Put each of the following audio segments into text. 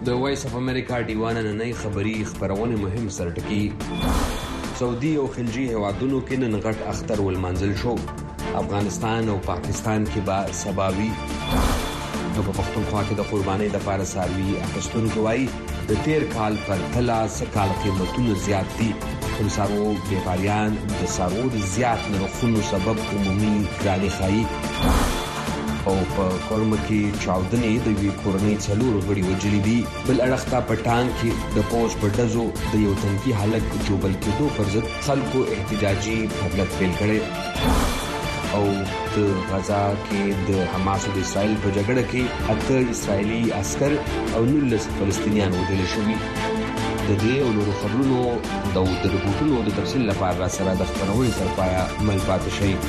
د وایس اف امریکا ډیوان نننۍ خبري خبرونه مهم سرټکی سعودي او خلیجي هیوادونو کې نن غټ اختر ولمنځل شو. افغانستان او پاکستان کې با سباوي نو په پښتونخوا کې د قربانۍ د پاره ساروي اخستونکو وایي د تیر کال پر تلا سکال قیمتونه زیات دي. خمسارو بیپاریان د سارو د زیات نرخونو سبب عمومي ګراني خایي او په کورم کې چاودنې د وی کورنۍ څلور غړي وجلي دي. بل اړخته پټان کې د پوز پټزو د یو تنکي حالت جوبل کېدو پر ضد خلکو احتجاجي حملت پیل کړي او د غزا کې د حماس او د اسرائیل په جګړه کې اته اسرائیلي عسكر او 19 فلسطینیان وژل شوي. د دې او نورو خبرونو د رپورټونو د تفصیل لپاره سره د خبرونې تر پایا مل پاتې شي.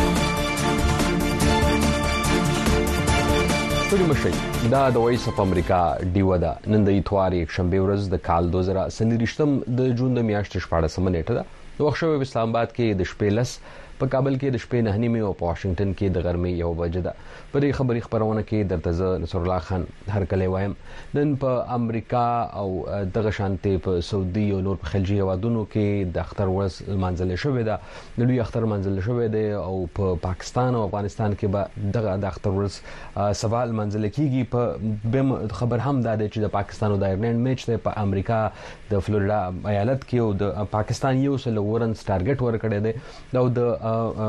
ټول مشي دا د وایس اف امریکا ډیو دا نن د اتوار یک شنبه ورځ د کال 2023 د جون د میاشتې 14 نیټه ده. د وخت شوی اسلام آباد کې د شپې لس په کابل کې د شپې 9 او په واشنگټن کې د غرمې 1 بجې ده. په دې خبري خبرونه کې درته زه نصر الله خان هر کله وایم. نن په امریکا او دغه شانتي په سعودي او نور په خلیجي هیوادونو کې د اختر ورځ منځل شوې ده. د لوی اختر منځل شوې ده او په پاکستان او افغانستان کې به دغه د اختر ورځ سوال منځل کیږي. په خبر هم ده چې د پاکستان او د آیرلند میچ ته په امریکا د فلوریدا ایالت کې او د پاکستان یو سل ورنز ټارګټ ورکړی دی. دا د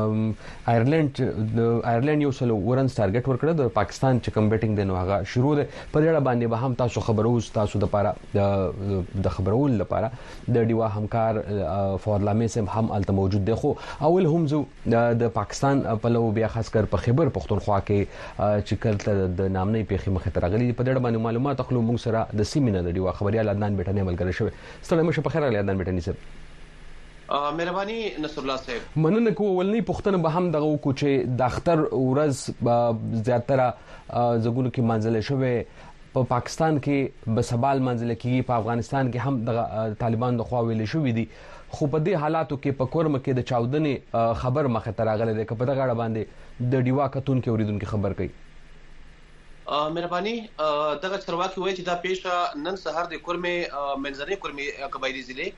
آیرلند یو سل ورنز ټارګټ ورکړی د پاکستان چې کوم بیټینګ دی نو هغه شروع ده. په دې اړه باندې به هم تاسو خبرو تاسو د لپاره د خبرول لپاره د ډیوا همکار فواد لامي سم هم الته موجود دی. خو اول هم زو د پاکستان په لو بیا خاص کر په خیبر پختونخوا کې چې کله د نامنۍ پیخي مخه ترغلي په دې اړه باندې معلومات خپل موږ سره د سیمینه د ډیوا خبريال عدنان بیٹنی عمل کړی شوی. ستړي مشه په خیر علي عدنان بیٹنی صاحب. مهرباني نصر الله صاحب. مننه کوم ولني پښتنه به هم دغه کو چې د اختر ورځ زیاتره زګونو کې منځله شوی په پاکستان کې به سبال منځله کېږي. په افغانستان کې هم د طالبان د خوا ویل شوې دي. خو په دې حالاتو کې په کورم کې د چاودنې خبر مخه ترغله ده. په دغه اړه باندې د ډیوا کتون کې اوریدونکو خبر کوي. مهرباني دغه چرواکي وایي چې دا پیښه نن سهار د کورمه منځنۍ کورمه قبایلی ضلع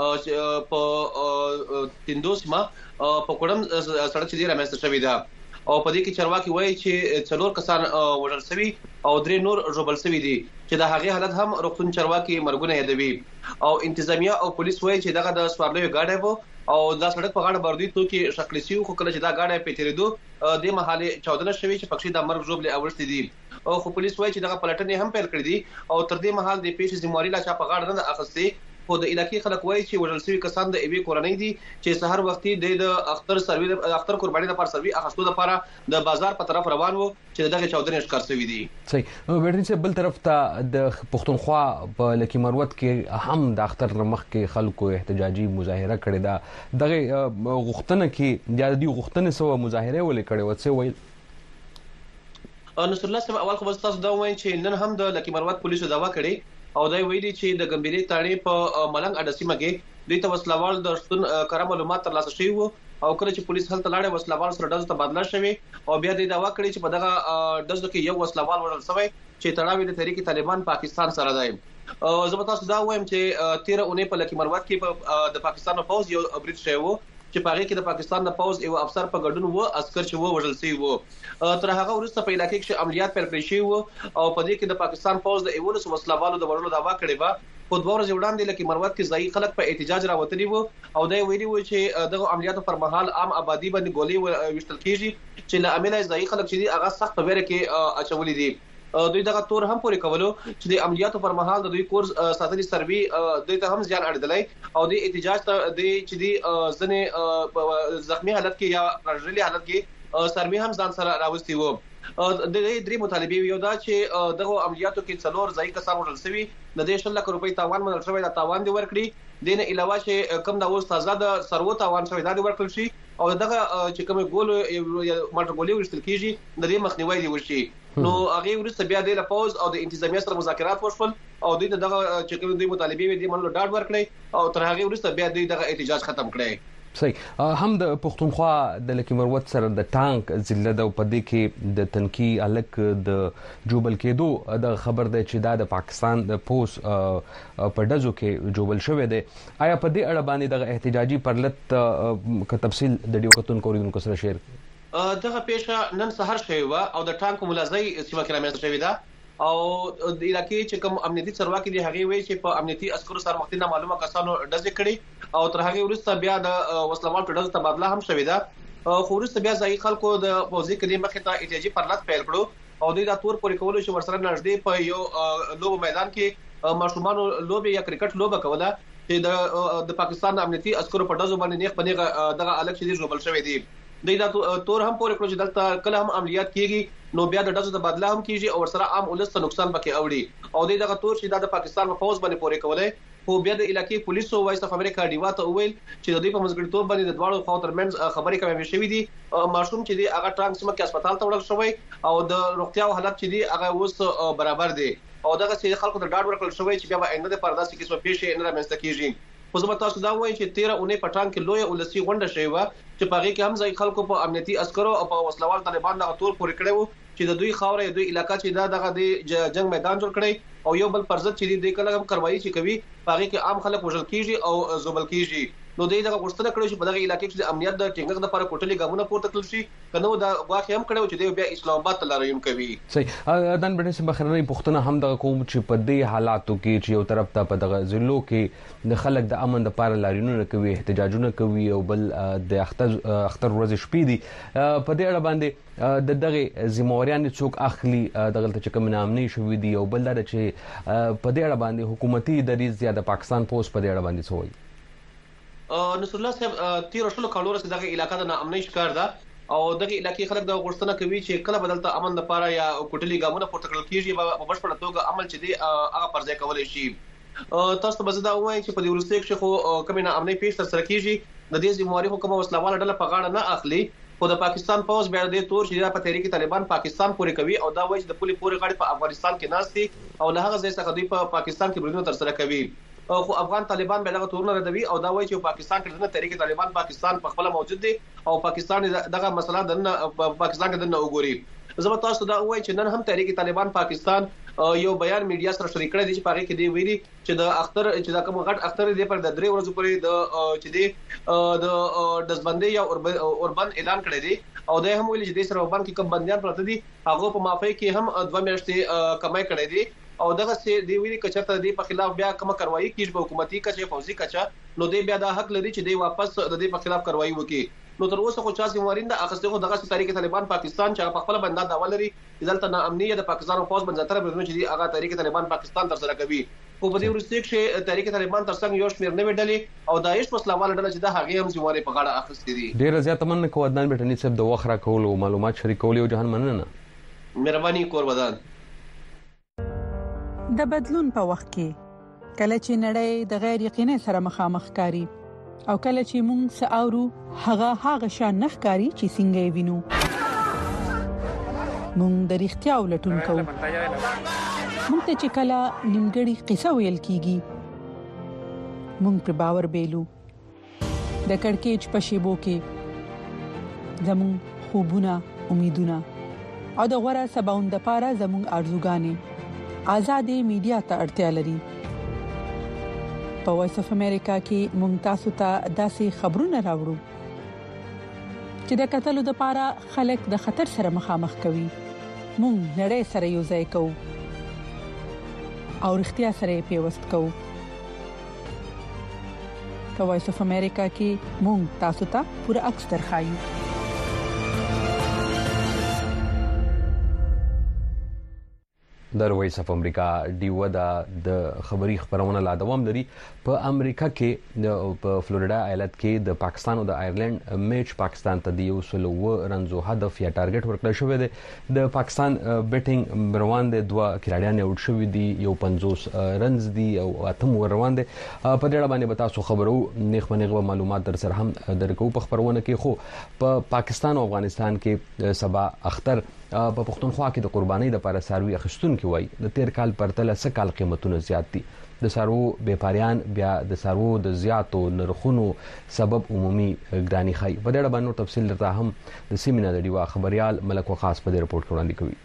په تندوسما په کوړم سړک چې دی رامنځته شوې ده او په دې کې چرواکي وایي چې څلور کسان وژل شوي او درې نور ژوبل شوي دي چې د هغه حالت هم روغتون چرواکي مرګونه یادوي. او انتظامیه او پولیس وایي چې دغه د سوارلوي گاډي وو او دا سړک په غاړه باندې تو کې شکل سیو خو کله چې دا گاډي په تیریدو د محاله چاودنه شوي چې پکې د مرګ ژوبل اورشتي دي. او خو پولیس وایي چې دغه پلټنې هم پیل کړې دي او تر دې مهال د پیښې ذمہواری لا چا په غاړه نه اخستې. خو د علاقې خلک وایي چې وژل شوي کسان د ایوي کورنۍ دي چې سحر وختي د اختر قرباني لپاره سروي اخستو لپاره د بازار په طرف روان وو چې دغه چاودنې ښکار شوي دي. صحیح. بیرته چې بل طرف ته د پښتونخوا په لکی مروت کې هم د اختر مخ کې خلکو احتجاجي مظاهره کړې ده. دغه غوښتنه کې د دې غوښتنې سو مظاهره ولې کړې و څه ویل؟ نصر الله صاحب اول خو تاسو دا وایي چې نن هم د لکی مروت پولیسو دعوا کړې او دا ویلي چې د ګمبيري تاړي په ملنګ اډسیمه کې د توسلاوال د شتون کار معلومات ترلاسه شوي وو او کله چې پولیس هلته لاړې وسلاوال سره ډز تبادله شوي او بیا د دعوا کړې چې په دغه ډز کې یو وسلاوال وژل شوی چې تړاو د تحریک طالبان پاکستان سره دی. زه تاسو دا وایم چې 13 اونۍ په لکی مروت کې د پاکستان فوج یو برید شوی وو چې په هغه کې د پاکستان د فوج یو افسر په ګډون وو عسكر چې وو وژل شوی وو. تر هغه وروسته په علاقې کې عملیات پیل کړی شوی وو او په دې کې د پاکستان فوج د 11 وسلوالو د وړلو دعوا کړې و. په 2 ورځې وړاندې لکه مروت کې ځای خلک په احتجاج راوتلي وو او دا ویلي وو چې دغه عملیاتو پر مهال عام آبادی باندې ګولې وشتل کیږي چې له امله ځای خلک چې هغه سخت ویره کې اچولې دي. دوی دغه تور هم پورې کولو چې د عملیاتو پر مهال د دوی کورس ساتلي سروي دوی ته هم ځان اړدلای او د احتجاج ته د چې دی ځنې زخمی حالت کې یا رژلي حالت کې سروي هم ځان سره راوستي وو. د دې درې مطالبه یو دا چې دغه عملیاتو کې څلور ځای کسان وژل شوي د 10 لک روپۍ تاوان منل شوی دا تاوان دی ورکړي. دینه علاوه چې کم دا اوس تازه د سرو تاوان شوی دا دی ورکړل شي او دغه چې کوم ګول مالټ ګولې ورستل کیږي د دې مخنیوي دی وشي. نو هغه ورسته بیا د لپوز او د انتظامیه سره مذاکرات وشول او دغه چې کوم دوی مطالبه دي منلو ډاډ ورکړي او تر هغه ورسته بیا دغه احتجاج ختم کړي. صحیح. هم د پښتونخوا د لکه مروت سره د ټانک ضلع د پدې کې د تنکی الک د جوبل کېدو د خبر ده چې دا د پاکستان د پوس په ډزو کې جوبل شوی دی. آیا په دې اړه باندې د احتجاجي پرلط ک تفصیل د ډیو کتون کوریدونکو سره شیر دغه پیښه نن سهار شوی و او د ټانک ملازمي سیمه کې رامنځته شوې ده او د علاقې چې کوم امنیتي چارواکي دي هغه وایي چې په امنیتي عسکرو سره مخکې معلومه کسانو ډزې کړي او تر هغه وروسته بیا د وسلوال ډزو تبادله هم شوې ده خو وروسته بیا ځای خلکو د پوځي کلي مخې ته احتجاجي پرلط پیل کړو او د تور پورې کولو چې ورسره نږدې په یو لوب میدان کې ماشومان لوب یا کرکټ لوب کوله چې د پاکستان امنیتي عسکرو په ډزو باندې نیغ پنیغه دغه الګ شدي جوړل شوی دی. دا تور هم پورې کړو چې دلته کله هم عملیات کیږي نو بیا د ډزو تبادله هم کیږي او ورسره عام ولس ته نقصان پکې اوړي او دغه تور چې د پاکستان په فوج باندې پورې کولای خو بیا د علاقې پولیسو وایس اف امریکا ډیوا ته وویل چې د دې په مسګړتوب باندې د دواړو خواو ترمنځ خبرې کوي شوې دي. ماشوم چې دی هغه ټرانک سیمه کې هسپتال ته وړل شوی او د روغتیا حالت چې دی هغه اوس برابر دی او دغه چې خلکو ته ډاډ ورکړل شوی چې بیا به آینده په پرداسي کې څه پیښې نه رامنځته کیږي. خو زما تاسو دا وایي چې 13 اونۍ په ټانک کې لوی ولسی غونډه شوی و چې په هغه کې هم ځای خلکو په امنیتي عسکرو او په وسلوال طالبان دغه تور پورې کړو چې د دوی خاورې دوی علاقې چې دغه د جنگ میدان جوړ کړي او یو بل پرځت چې د کله هم کاروایی چې کوي په هغه کې عام خلک وژل کیږي او زوبل کیږي. نو دغه غوښتنه کړو چې په دغه علاقې کې د امنیت د ټینګښت لپاره کوټلي ګامونه پورته کړل شي کنه دا واقع هم کړو چې بیا اسلام آباد ته لارویم کوي. صحیح. دان بډې سم بخرنۍ پښتنه هم د کوم چې په دې حالاتو کې چې یو طرف ته په دغه ضلعو کې د خلک د امن لپاره لاریونونه کوي احتجاجونه کوي او بل د اختر ورځ شپې دي په دې اړه باندې د دغه ذمہوریان څوک اخلي دغه چې کوم نامني شوې دي او بل دا چې په دې اړه باندې حکومتي دریځ زیاده پاکستان پوس په دې اړه باندې څه وایي. نصر الله صاحب 13 کالو رسې دغه علاقې د ناامنۍ شکار ده او دغه علاقې خلک د غوښتنه کوي چې کله بدلته امن لپاره یا کوټلي ګامونه پورته کړل کیږي په بشپړه توګه عمل چې دی هغه پر ځای کولای شي. تاسو به زدا وایي چې په دې ورسته کې خو کومه ناامنۍ پیښ تر سره کیږي د دې ذمہواری حکومت وسلواله ډله په غاړه نه اخلي خو د پاکستان پوز بیا د تور چې په تحریک طالبان پاکستان پورې کوي او دا وایي چې د پورې غاړي په افغانستان کې ناشتي او له هغه ځای څخه دوی په پاکستان کې بریدونه تر سره کوي خو افغان طالبان به دغه تورونه ردوي او دا وایي چې پاکستان کې د تحریک طالبان پاکستان په خپل موجود دي او پاکستان دغه مسله د پاکستان کې د وګوري. زما تاسو دا وایي چې نن هم تحریک طالبان پاکستان یو بیان میډیا سره شریک کړی دی چې پاره کې دی ویلي چې د اختر چې دا کوم غټ اختر دی پر د 3 ورځې پورې د چې دی د دزبندۍ یا اوربند اعلان کړی دی او دا هم ویلي چې د سره اوربند کې کوم بنديان پراته دي هغه په معافي کې هم 2 میاشتې کمای کړی دی او دغه سي دی ویلي کچته دی په خلاف بیا کوم کاروایی کیږي په حکومتي کچه فوزي کچه نو دی بیا د حق لري چې دی واپس د دې په خلاف کاروایی وکړي. نو تر اوسه خو چا سیموارینده اخستغه دغه تحریک طالبان پاکستان چې په خپل بندا دا ولري دلته ناامنیه د پاکستان فوج بنځتره بدونه چې دی هغه تحریک طالبان پاکستان تر سره کوي خو په دې ورسته کې تحریک طالبان تر څنګ یو شمیر نه وډلې او داعش مسلمانانو ډله چې د هغه هم سیمواري په غاړه اخستې دي. ډیر زیات من کو ودان بټنی صاحب د وخره کول او معلومات شریکول او جهان مننه مهرباني کور ودان. د بدلون په وخت کې کله چې نړۍ د غیر یقیني سره مخامخ کاری او کله چې موږ ساورو هغه شان نخکاری چې څنګه وینو موږ د اړتیا ولټون کوو موږ ته چې کله نیمګړی قصه ویل کیږي موږ پر باور بیلو د کڑکېچ په شیبو کې زموږ خوبونه امیدونه او د غوړه سباوند لپاره زموږ ارزوګانې آزادې میډیا ته اړتیا لري. په وایس اف امریکا کې مونږ تاسو ته داسې خبرونه راوړو چې د قتلو د پاره خلک د خطر سره مخامخ کوي. مونږ نړۍ سره یو ځای کوو او اړتیا سره پیوست کوو. په وایس اف امریکا کې مونږ تاسو ته پوره عکس درخایو. د وایس اف امریکا ډیو د خبري خبرونه لا دوام لري. په امریکا کې په فلوریدا ایالت کې د پاکستان او د آیرلند میچ پاکستان ته د 100 رنزو هدف یا ټارګټ ورکړل شوی دی. د پاکستان بیټینګ روان دي 2 کھلاڑیان اوټ شوی دي یو 50 رنز دي او اتم روان دي. په دې اړه باندې تاسو خبرو نیغه معلومات در سره هم درکو په خبرونه کې. خو په پاکستان او افغانستان کې سبا اختر په پښتونخوا کې د قربانۍ لپاره څاروي اخیستونکي وایي د تیر کال پرتله څه کال قیمتونه زیات دي. د څاروو بیپاریان بیا د څاروو د زیاتو نرخونو سبب عمومي ګراني ښایي. په دې اړه باندې تفصیل درته هم د سیمې نه د ډیوا خبريال ملک وقاص په دې رپورټ کې وړاندې کوي.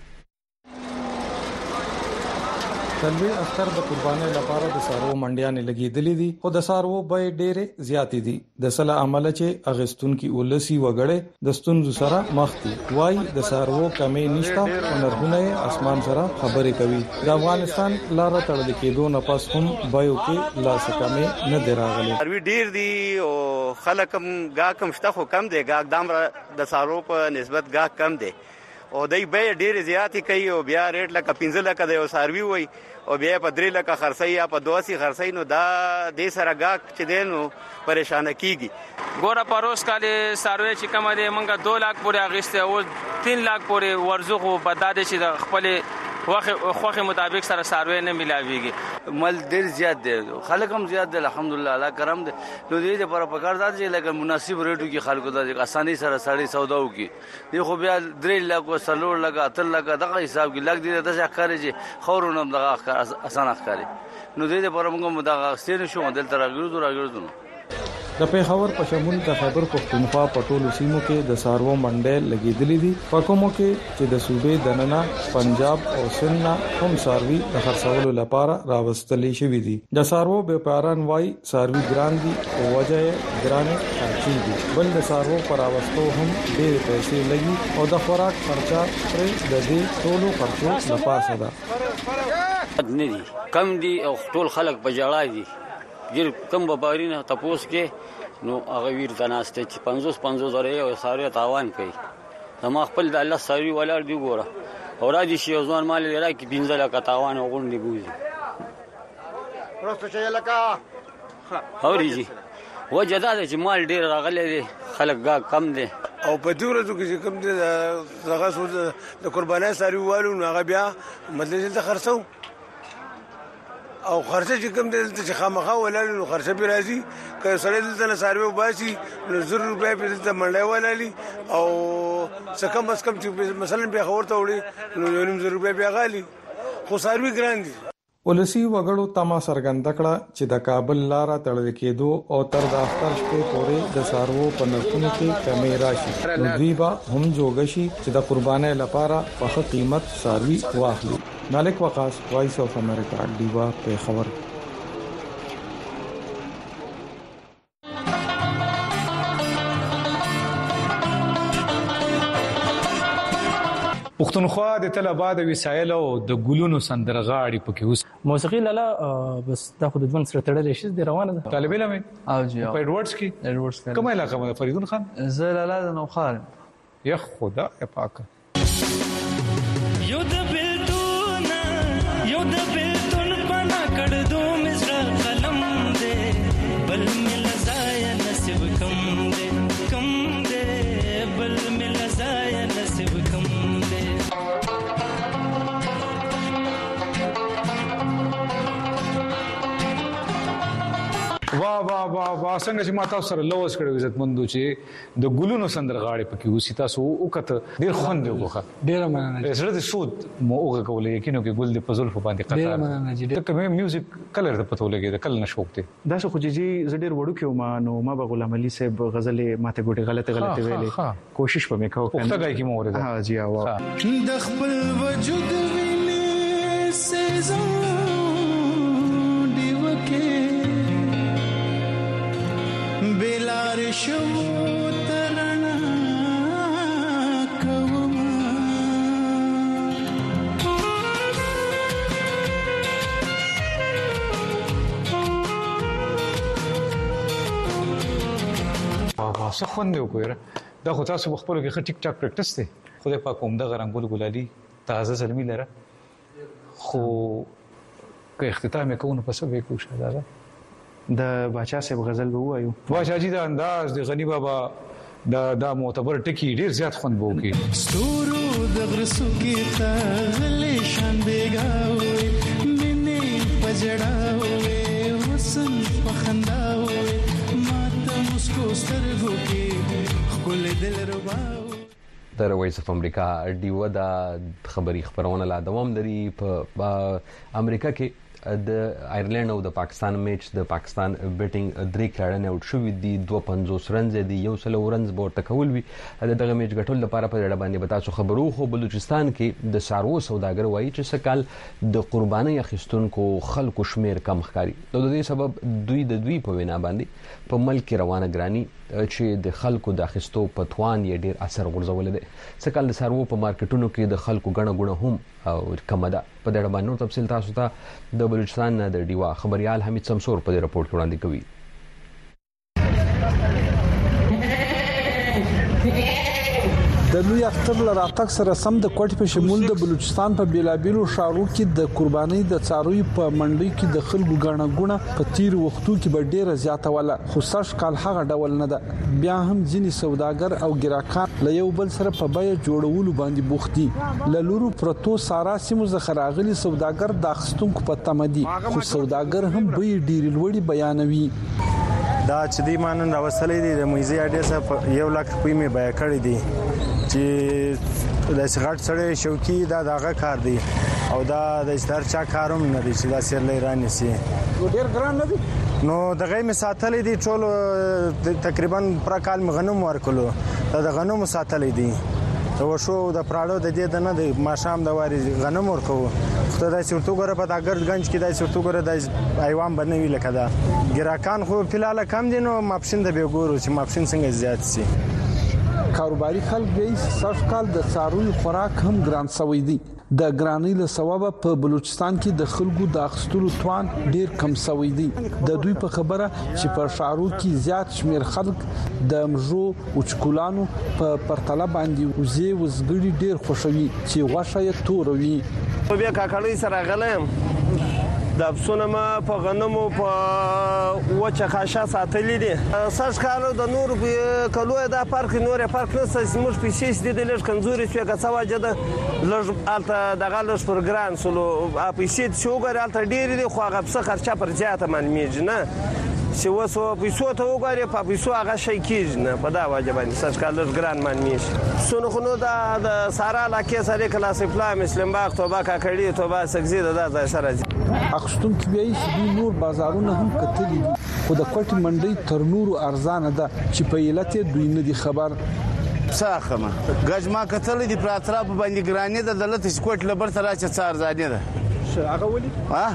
تلوي اختر د قربانۍ لپاره د سارو منډیانې لګېدلې دي خو د سارو به ډېرې زیاتې دي. د سلا عمل چې اغستون کې ولسی وګړي د ستونزو سره مخ دي. وای د سارو کمې نشته او نرخونه اسمان سره خبرې کوي. د افغانستان لار تړل کېدو نه پس هم بایو کې لاس کمې نه دراغلي. سروي ډېر دي او خلک هم گاګ کم شته خو کم دي. گاګ دام د سارو په نسبت گاګ کم دي او دای به ډېر زیاتې کوي او بیا ریټ لکه 15 لکه د یو سروي وای او بیا په 3 لکه خرڅي یا په 82 خرڅي نو دا د سره گاګ چې دینو پریشان کیږي. ګوره پروس کالي سروي چې کوم دي منګه 2 لک پورې اغسته او 3 لک پورې ورزخو بداده چې د خپل خوخه مطابق سره سروي نه ملاويږي. مل ډیر زیات دي خلک هم زیات دي الحمدلله الله کرم دي. نو دې لپاره پکار دا چې لکه مناسب ریټو کې خلکو ته اساني سره سړی سودا وکي. دی خو بیا 3 لک او 4 لک 8 لک دغه حساب کې لګ دي د ښکاري چې خورونه دغه اسانه ښکاري. نو دې لپاره موږ دغه ستنه شو دلته راګرځو. د پیښور په شمول د خیبر پښتونخوا په ټولو سیمو کې د سارو منډې لګېدلې دي. په کومو کې چې د صوبې دننه پنجاب او سند هم ساروي د خرڅولو لپاره راوستلې شوې دي. د سارو بیپاران وای ساروي ګران دي او وجه ګران خرچي دي. بل د سارو پر راوستو هم ډېر پیسې لګي او د خوراک خرچه پر د دې ټولو خرچو لپاره ده. نه دي کم دي او ټول خلک په جړای دي. ګر کم ببارینه تپوس کې نو هغه ویر تناسته چې 50 زره او ساري تاوان کوي. زما خپل د الله ساري ولر دی ګوره او راځي شي ځوان مال لري کې 15 لک تاوان وګڼي ګوزي. پروسته چې لکه اوريږي وجدا چې مال ډیر راغلي دي خلک گا کم دي او په دې ورځو کې کم دي دغه سود د قربانای ساري والو نو هغه بیا مدلل ته خرڅو او خرڅه چې کوم دلته چې خامخا ولالي نو خرڅه به راځي که سړی دلته نه سروي وباسي نو 100 روپیا په دلته منډه ولالي او څه کم از کم چې مثلا به خورته وړي نو 900 روپیا بیا غالي خو سروي ګران دي. ولسی وګړو تما سرګند کړه چې د کابل لار تړل کېدو او تر د اختر شپې پورې د سارو په نرخونو کې کمی راشي. نو دوی به هم جوړشي چې د قربانۍ لپاره په قیمت ساروي واخلي. ملک وقاص وایس اف امریکا ډیوا پیښور. پښتونخوا د تل آباد وسایل او د ګلونو سندرغاړي پکې اوس موسیقي لاله بس دا خو د ژوند سره تړلې شي د روانه ده. طالب علم او جی په ایډورډز کې کومه علاقه فریدون خان زه لاله د نوخار یا خدا پاک یو د بیلتون پنا کړ دو مزرا قلم دې بل مل زای نصیب کم دې بل مل زای نصیب کم دې. وا څنګه چې ما تاسو سره لوس کړو عزت مندو چې د ګلونو سندرغاړي پکې اوسې تاسو وکړه ډیر خوند وکړه. ډیر مننه. زړه دې سود مو وګه کولې یقینو کې ګل دې پزول په باندې قطار. ډیر مننه جی. ته کوم میوزیک کلر ته پته ولګي د کل نشوک ته دا څه خو جی زډیر وړو کې ما نو ما به غلام علي صاحب غزل ماته ګوټه غلطه ویلې کوشش په میکاو کنه پخته گای کی مو ورته. ها جی وا د خپل وجود ویني سيزون دی وکه بلار شو ترنا کوما څه خوند وکړه. دا خو تاسو خپل کې ټیک ټاک پریکټس دی. خدای پاک هم د غرنګول ګلالي تازه زلمی لره خو که اختتام کوو په څه وکړو شاده د باچا صاحب غزل به وایو. باچا جی دا انداز د غنی بابا دا معتبر ټکی ډیر زیات خوند وو کې ستورو د غرسو کې تغلې شان بیگاوي منې پجړاوي وسن پخنداوي ماته مسکو سترګو کې خپل دل رباو. اختر وایس اف امریکا ډیو د خبري خبرونه لا دوام لري په امریکا کې د آیرلند او د پاکستان میچ د پاکستان بیټینګ 3 کړهنه اوټ شو دي 250 رنز دي یو سل رنز بورته کول وی دغه میچ غټول لپاره په اړه باندې بتاسو خبرو خو بلوچستان کې د سارو سوداګر وایي چې سکال د قرباني اخیستونکو خلکو شمیر کم ښکاری د دې سبب دوی په وینا باندې په ملک روانه ګرانی چې د خلکو د اخیستو په توان یې ډیر اثر غورځول دي سکال د سارو په مارکیټونو کې د خلکو غڼه هم او کم ده په دې باندې نور تفصیل تاسو ته د بلوچستان د ډیوا خبريال حمید سمسور په رپورت کې وړاندې کوي د لوی اختر لراتک سره سم د کوټ په شمول د بلوچستان په بیلابیلو ښارونو کې د قرباني د څاروي په منډي کې د خلکو غاڼه په تیر وختو کې به ډیره زیاته ولا خو سش کال هغه ډول نه ده بیا هم ځینی سوداګر او ګراکان له یو بل سره په بیه جوړولو باندې بوختي لورو پروتو سارا سیمو زخراغلي سوداګر د اخستونکو په تمدي خو سوداګر هم به ډیر لوړي بیانوي دا چې دی مانن راوصلې دي د موزي اډیا سره 1 لک په می بیا کړی دي چې د سغړ سره شوکی دا دغه کار دی او دا د ستر چا کاروم نه دي چې دا سیر لري سي ډیر ګران نه دي نو دغه می ساتلې دي ټول تقریبا پر کال غنم ورکلو دا د غنم ساتلې دي او شو د پراړو د دې نه د ماشام د واري غنم ورکو خو دا سورتو ګره په داګر گنج کې دا سورتو ګره د ایوان بنوي لکه دا ګراکان خو فلال کم دي نو ماپشن د بیګورو چې ماپشن څنګه زیات سي کاروباري خلک به سږ کال د څاروي خوراک هم ګران شوی دي د ګرانی له سبب په بلوچستان کې د خلکو د اخستلو توان ډیر کم شوی دی د دوی په خبره چې په شعرو کې زیات شمیر خلک د مجو او چکولانو په پرتله باندې وزي وزګړي ډیر خوشوي چې غوښه یې توروي په بیا کاکړی سره غلم د افسونما په غنمو په وچه خاشه ساتلې دي سږ کال د نور کلو د پارک نور پارک نه سمج پیسې دي د لږ کمزوري شو که سواجه د لږ الته د غلش پروګرام سلو پیسې شو ګر الته ډیر دي خو هغه څه خرچه پر زیاته منمیږي نه چې وسو پیسو ته وګوري په پیسو هغه شي کیږي نه په دا واجب باندې سږ کال لږ ګران منمیږي سونو خو نو د سارا لاکه سره کلاس پلان مسلم باغ توبه کاکړی توبه سګزی د ځای سره اخستون کې بیاي چې نور بازارونه هم کتلي دي خو د کوټ منډي تر نورو ارزانه ده چې په یلته دوی نه دي خبر ساخمه غجما کتل دي پر اطراف باندې ګرانی د دولت سکوټ لبر سره چې څار ځانې ده هغه ولي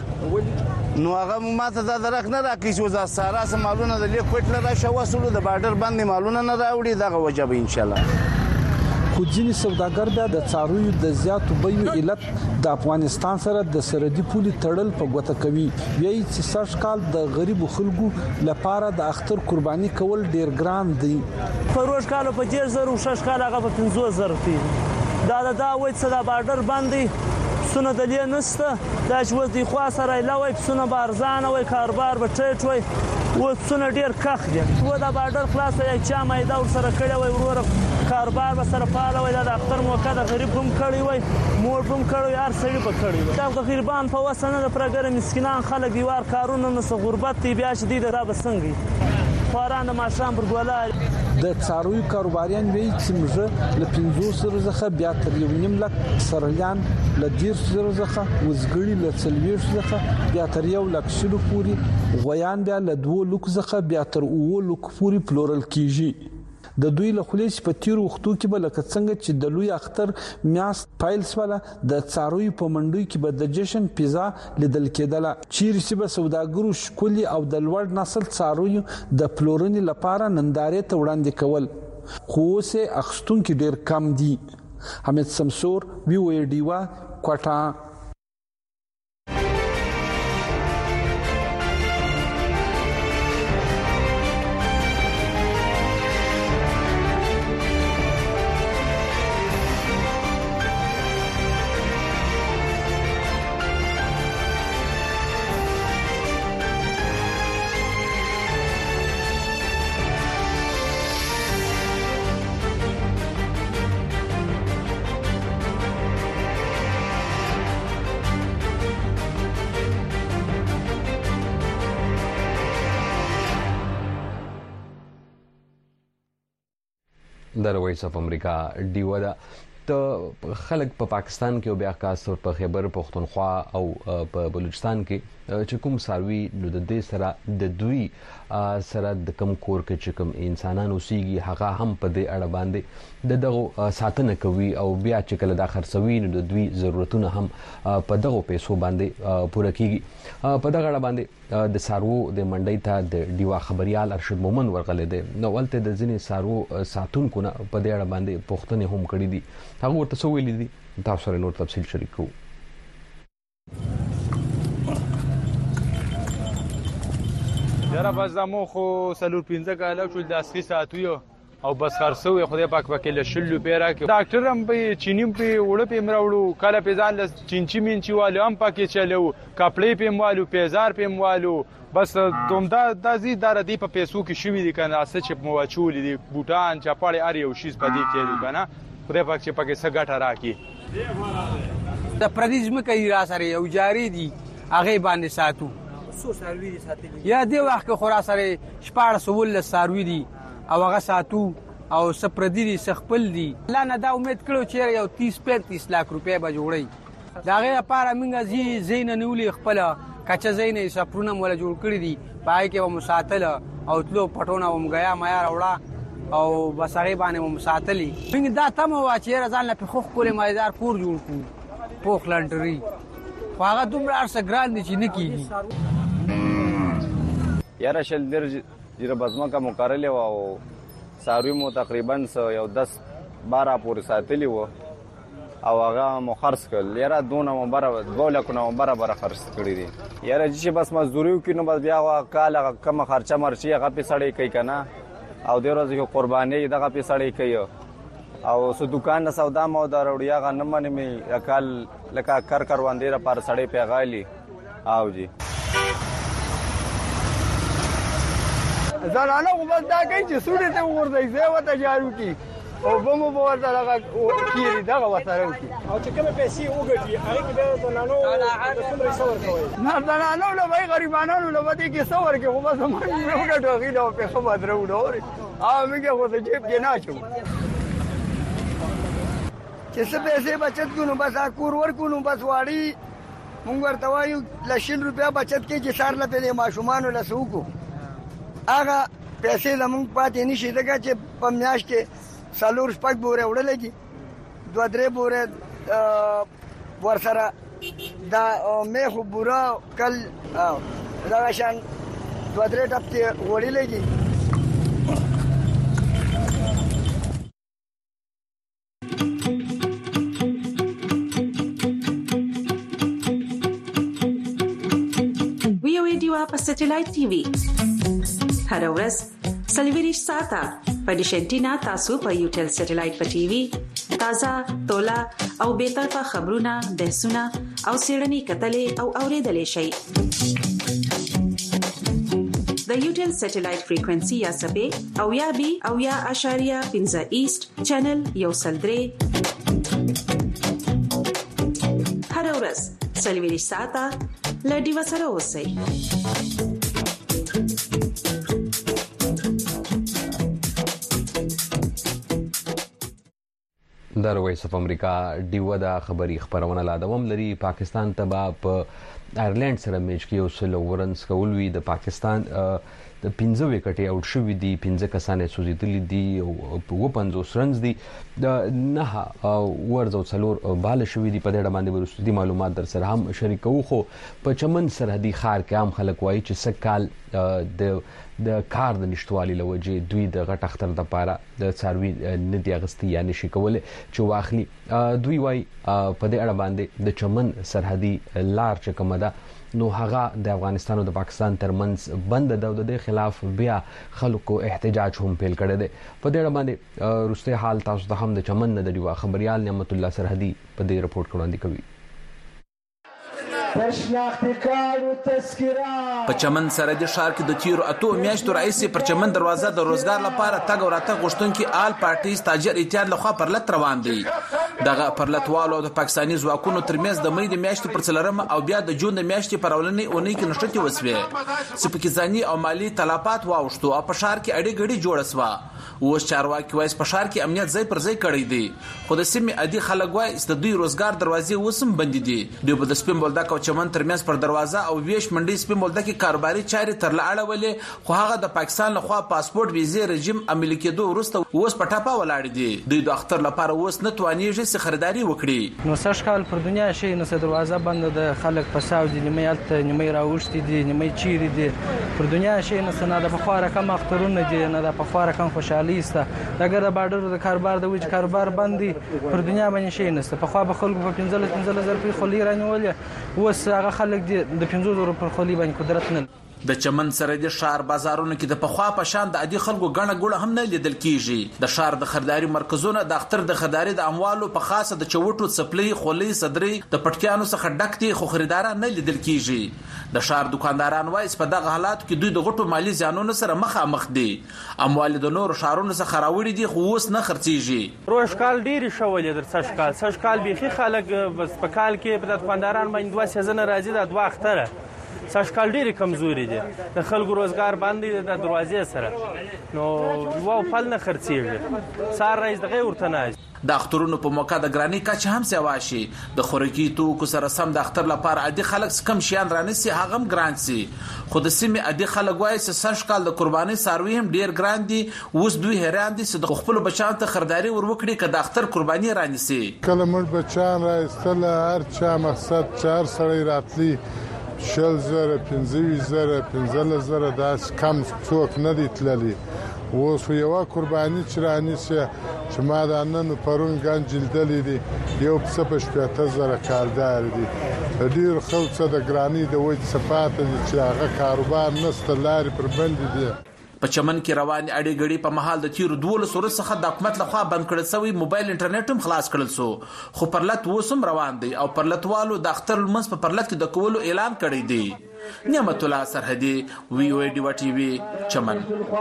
ها نو هغه ماته دا درک نه راکې چې وزا سارا سم مالونه د لیکوټ لرا شو وسلو د بارډر باندې مالونه نه راوړي دغه وجب ان شاء الله خو ځینې سوداګر بیا د څارویو د زیاتو بیو علت د افغانستان سره د سرحدي پولي تړل په ګوته کوي وایي چې سږ کال د غریبو خلکو لپاره د اختر قرباني کول ډیر ګران دي په روز کال په 10000 او شش کال هغه په 15000 دی دا وایي چې دا بارډر باندې سونه د لې نسته دا چې وځي خو سره لوي سونه بارزان وي کاروبار به ټیټ وي و سونه ډیر کخ دي و دا بارډر خلاص یې چا مې دا سره کړی وي ورور کاروبار به سره پاله وي دا اختر موقع د غریب هم کړی وي مور هم کړی هر سړي په کړی وي دا د غریبان په وسنه د پرګر مسکینان خلک دیوار کارونه نو غربت دی بیا چې دی را بسنګي خواران د ماشام پر ګولای د څاروي کاروباریان وی چې موږ له 500 زخه بیا تر 1.5 لک سرلیان له 100 زخه وزګړي له 40 زخه بیا تر 1 لک شلو پوری غویان بیا له 2 لک زخه بیا تر 9 لک پوری پلورل کیږي د دوی له خلیج په تیر وختو کې به لکه څنګه چې د لوی اختر میاس پایلس والا د څاروي په منډوي کې به د جشن پیزا لیدل کېدله چیرې چې به سوداګرو شکولي او د لوړ نسل څاروي د پلورنې لپاره نندارې ته وړاندې کول خو اوسه اخستون کې ډیر کم دي حمید سمسور وی وی ډیوا کوټا د وایس اف امریکا ډیو دا ته خلک په پاکستان کې او بیا خاص طور په خیبر پختونخوا او په بلوچستان کې چې کوم ساروي نو د دې سره د دوی سره د کم کور کې چې کوم انسانانو سیږي هغه هم په دې اړه باندې دغه ساتنه کوي او بیا چې کله د خرڅوي نو د دوی ضرورتونه هم په دغه پیسو باندې پوره کیږي. په دغه اړه باندې د سارو د منډۍ ته د ډیوا خبريال ارشد مومن ورغله دي نو ولته د ځینې سارو ساتونکو نه په دې اړه باندې پوښتنه هم کړې دي. هغه ورته سو ویلي دي تاسو سره نور تفصیل شریکو. یاره بس زمو خو سلور 15 کاله شو د اسکی ساتو او بس خرڅوي خدای پاک پکې له شلو پیرا کې ډاکټر هم په چینیم په وړه په مراوړو کله په ځان له چینچی منچی والو هم پکې چلو کپړې په موالو پیزار په موالو بس دومدا د زی دار دی په پیسو کې شوې دي کنه اسه چې موچول دي بوټان چپاړې ار یو شیز پدې کې دي کنه خدای پاک چې پکې سګټه راکې د پردیزم کوي را سره یو جاری دي هغه باندې ساتو سو سروي دي ساتلي یا دی وخت خورا سره شپاره سول سروي دي او هغه ساتو او سپردي دي سخپل دي الله نه دا امید کړو چې یو 30-35 لک روپیا به جوړي دا غي لپاره موږ زین نیولې خپل کچا زین سپرونه مولا جوړ کړی دي پای کې و مساتل او تلو پټونه و مګیا میا راوړه او بسړې باندې و مساتلی موږ دا تم وا چې ځان له خوخ کولې مایدار کور جوړ کو پوخ لنټري هغه دومره ارسه ګران دي چې نکېږي. یاره شل در جره بزمه کا مقرله او ساروی مو تقریبا یو 10-12 پورې ساتلی وو او هغه مو خرڅ کړل. یاره دونه مبره 2 لک نومبر خرڅ کړی دي. یاره چې بس مزدوري وکړو نو بس بیا کال کم خرچه مرچی هغه په سړی کوي کنه او د ورځې قرباني دغه په سړی کوي او سو دکان نه سودا مو دروړیا غنه منې می کال لکه کر واندې را پر سړی پیغالی او جی زنانه خو بس دا کوي چې سوړې ته وغورځي زه ورته جارو کی او بمو به ورته دغه کیري دغه ورسره وکړي او چې کومه پیسې وګټي هغه کې بیا زنانو څومره څور کوي نه زنانو له وای غریبانو له ودی کې څور کې خو بس موږ وګټو غي له په خبر درو ډور او موږ خو ته جيب کې نه چو چې څه پیسې بچت کونو بس کور ورکونو بس واړی موږ ورته وایو لشل روپیا بچت کې چې سار له په ماشومان له سوکو هغه پیسې زموږ پاتې نشي دغه چې په میاشت کې سالور شپږ بوره وړلېږي 2-3 بوره ورسره دا مې خو بوره کل دا شان 2-3 ټپته وړلېږي. ویو ډیوا په سټلایټ ټي وي هر ورځ سلیویریش ساته په ډیشنټینا تاسو په یوټل سټلایټ په ټي وي تازه تولا او به طرفه خبرونه بحثونه او سیړنی کتلې او اوریدلې شي د یوټل سټلایټ فریکوئنسي یا سبې او یا بي او یا اشاریه 15 ایست چینل یو سلدري هر ورځ سلیویریش ساته لډي وسره اوسئ. د وایس اف امریکا ډیو دا خبري خبرونه لا دوام لري. پاکستان تبا په آیرلند سره میچ کې اوسلو ورنس کول وی د پاکستان د 15 وکټي اوټ شوې دي 15 کسانې سوزیدلې دي او په 50 رنز دي د نه ورځو څلور بال شوې دي. په دې اړه باندې ورستي معلومات در سره هم شریکو خو په چمن سرحدي ښار کې عام خلک وایي چې سکال د کار د نشټوالي لوجه دوی د غټ اختر د پاره د څاروي ندي اغستی یا نشي کول چې واخلي. دوی وایي په دې اړه باندې د چمن سرحدي لار چې کومه ده نو هغه د افغانستان او د پاکستان ترمنځ بند ده د خلاف بیا خلکو احتجاج هم پیل کړی دی. په دې اړه باندې روسته حال تاسو ته هم د چمن نه د ډیوا خبريال نعمت الله سرحدي په دې رپورت وړاندې کوي. په چمن سرحدي ښار کې د تیرو 8 میاشتو راځي پر چمن دروازه د روزګار لپاره تګ او راتګ غوښتونکي آل پارټیز تاجر اتحاد لخوا پر لټ روان دي. دغه پرلتوالو د پاکستاني ځواکونو ترمنځ د مې د میاشتې پر 4 او بیا د جون د میاشتې پر اولنۍ اونۍ کې نښتې وسوې چې پکې ځاني او مالی تلفات واوښتو او په ښار کې اړې ګډې جوړه سوه. اوس چارواکي وایي په ښار کې امنیت ځای پر ځای کړی دی خو د سیمې عادي خلک وایي چې د دوی روزګار دروازې اوس هم بندې دي. دوی به د سپین بولدک او چمن ترمنځ پر دروازه او ویش منډۍ سپین بولدک کې کاروباري چارې ترله اړولې خو هغه د پاکستان لخوا پاسپورت ویزې رژیم عملي کېدو وروسته اوس په ټاپه ولاړ دي. دوی د اختر لپاره اوس نه توانېږي چې خریداري وکړي. نو سږ کال پر دنیا شي نو دروازه بنده د خلک په ساو دي نیمه هلته نیمه راوښتي دي نیمه چیرې دي پر دنیا شي نه د پخوا رقم اخترونه دي نه د پخوا رقم خوشحالي سته دغه د باډر د کاروبار د وجه کاروبار بندي پر دنیا باندې شي نه پخوا به خلکو په 15,000 روپۍ خولي رانیولې اوس هغه خلک دي د 500 پر خولي باندې قدرت نه. د چمن سره د ښار بازارونو کې د پخوا په شان د عادي خلکو ګڼه ګوڼه هم نه لیدل کیږي. د ښار د خریداري مرکزونه د اختر د خریداري د اموالو په خاصه د چوټو څپلۍ خولۍ صدرۍ د پټکیانو څخه ډک دي خو خریداران نه لیدل کیږي. د ښار دکانداران وایي په دغه حالاتو کې دوی د غټو مالی زیانونو سره مخامخ دي. اموال د نورو ښارونو څخه راوړي دي خو اوس نه خرڅیږي. روش کال ډېرې شولې در سږ کال بیخي خلک بس په کال کې په دکانداران باندې 2 سیزنه راځي د 2 اختره سږ کال ډېرې کمزوري دي د خلکو روزګار باندې د دروازې سره نو یو پل نه خرڅېږي سهار رئیس دغه ورته نه د اخترونو په موقع د ګرانۍ کچه هم سیوا شي. د خوراکي توکو سره سم د اختر لپاره عادي خلک کم شیان رانیسي هغه هم ګران سي خو د سیمې عادي خلک وایي چې سږ کال د قربانۍ څاروي هم ډېر ګران دي. اوس دوی حیران دي چې د خپلو بچیانو ته خریداري ور وکړي که د اختر قرباني رانیسي. کله موږ بچیان راایستل هر چا مقصد چې هر سړی راتلی 60,000 15,000 15,000 داسې کم څوک نه دی تللی. اوس یوه قرباني چې رانیسي چې ما د نن پرون ګنج لیدلی دي یو پسه په 70,000 کاردار دي. ډېر خلک د ګرانۍ د وجې څه پاته دي چې هغه کاروبار نشته لارې پر بندې دي. په چمن کې روان اړې ګړې په محل د تیرو 12 ورځو څخه د حکومت لخوا بند کړل شوی موبایل انټرنیټ هم خلاص کړل شو خو پرلت اوس هم روان دی او پرلتوالو د اختر لمونځ په پرلت کې د کولو اعلان کړی دی. نعمت الله سرحدي وی او ډي ټي وي چمن.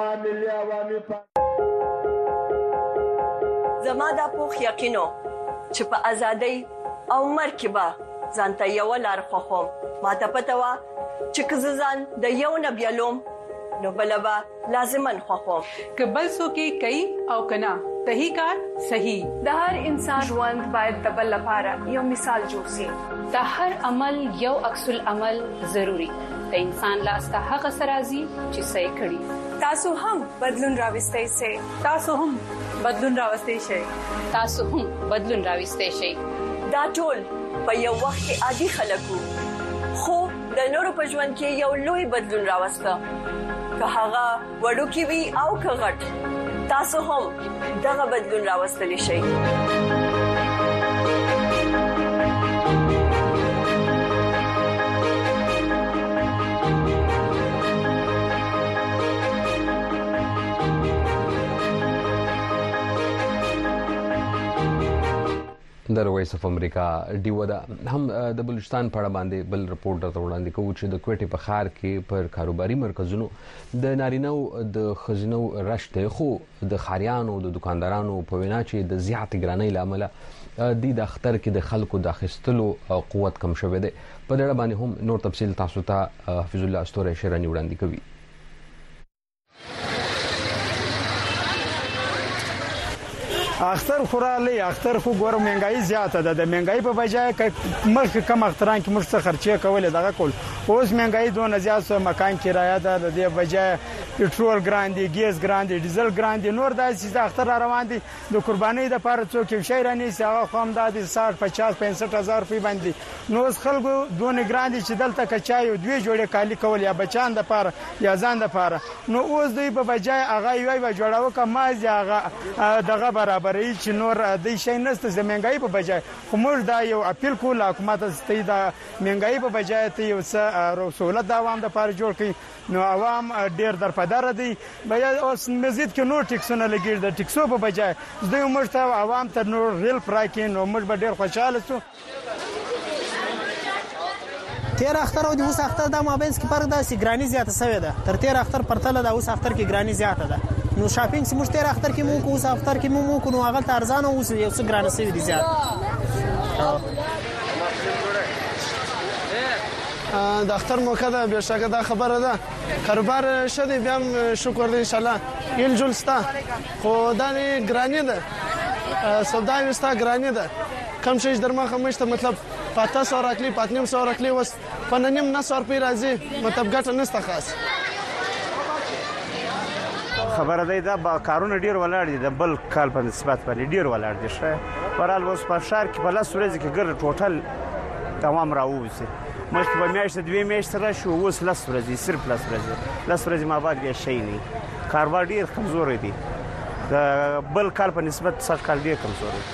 زما دا پوخ یقینو چې په ازادۍ او مرګ به ځانته یو لار خوښوم. ما ته پته وه چې که زه ځان د یو نه بیلوم نو بلبا لازمن خوښوم که بل څوک کوي او کنا صحیح کار صحیح. د هر انسان ژوند باید د بل لپاره یو مثال جوړ شي. د هر عمل یو عکس العمل ضروری د انسان لاس ته هغه سرازي چې صحیح کړي. تاسو هم بدلون راوستئ شئ. تاسو هم بدلون راوستئ شئ. تاسو هم بدلون راوستئ شئ. دا ټول په یو وخت کې عادي خلکو خو د نورو په ژوند کې یو لوی بدلون راوسته که هغه وړوکی وي او که غټ تاسو هم دغه بدلون راوستلی شئ. د وایس اف امریکا ډیو دا هم د بلوچستان په اړه باندې بل رپورټ درته وړاندې کوو چې د کوټې په ښار کې پر کاروباري مرکزونو د نارینهو د ښځینو رش دی خو د ښاریانو د دکاندارانو په وینا چې د زیاتې ګرانۍ له امله د اختر کې د خلکو د اخیستلو قوت کم شوی دی. په دې اړه باندې هم نور تفصیل تاسو ته حفیظ الله استوری شیراني وړاندې کوي. اختر خورالی اختر خو ګور مهنګای زیاته ده د مهنګای په بجای مخ کم اختران کې مرسته خرچه کول دغه کول اوس مهنګای دونه زیات سو مکان کرایه ده د دې بجای پټرول ګران دي ګیس ګران دي ډیزل ګران دي نور داسې اختر روان دي د قربانۍ د پاره څوک شي رانی ساغه خام د 60 50 65,000 روپۍ باندې نو خلکو دونه ګران دي چې دلته کچای او دوی جوړه کالی کول یا بچان د پاره یا ځان د پاره نو اوس دوی په بجای هغه یوي جوړاو کما هغه دغه برابر چې نور د شي نست زمنګای په بجای خو موږ دا یو اپیل کول حکومت ته دا منګای په بجای ته یو څه سہولت د عوام د پاره جوړ کړي نو عوام ډیر درپدار دي بیا اوس مزید کې نور ټیکسونه لګیر د ټیکسو په بجای دوی موږ ته عوام ته نور ریل پراکین نو موږ به ډیر خوشاله شو. تیر اختر او د اوس اختر د مابینس کې فرق دا سي ګرانی زیاته شوی ده تر تیر اختر پرتله د اوس اختر کې ګرانی زیاته ده نو شاپینګ سیمه تیر اختر کې مو کو اوس اختر کې مو کو نو هغه ارزانه اوس یو څه ګرانه سوي دي زیات د اختر موقع ده به شکه دا خبره ده کاروبار شته بیا شکر دې ان شاء الله یل جلستا خو دا نه ګرانی ده سودا وستا ګرانی ده کم شي درما خمشته مطلب 500 راکلی 500 راکلی وس فننیم نه سور پی راځي مطلب ګټه نسته خاص خبره ده با کارونه ډیر ولاړ دي د بل کال په نسبت باندې ډیر ولاړ دي شه ورال اوس په شهر کې په لاس ورځ کې ګر ټوټل تمام راوځي مخکې په میاشت 2 میاشتې راشو اوس لاس ورځي صرف لاس ورځي ما بعد بیا شي نه کاروبار ډیر کمزور دي د بل کال په نسبت سږ کال ډیر کمزور دي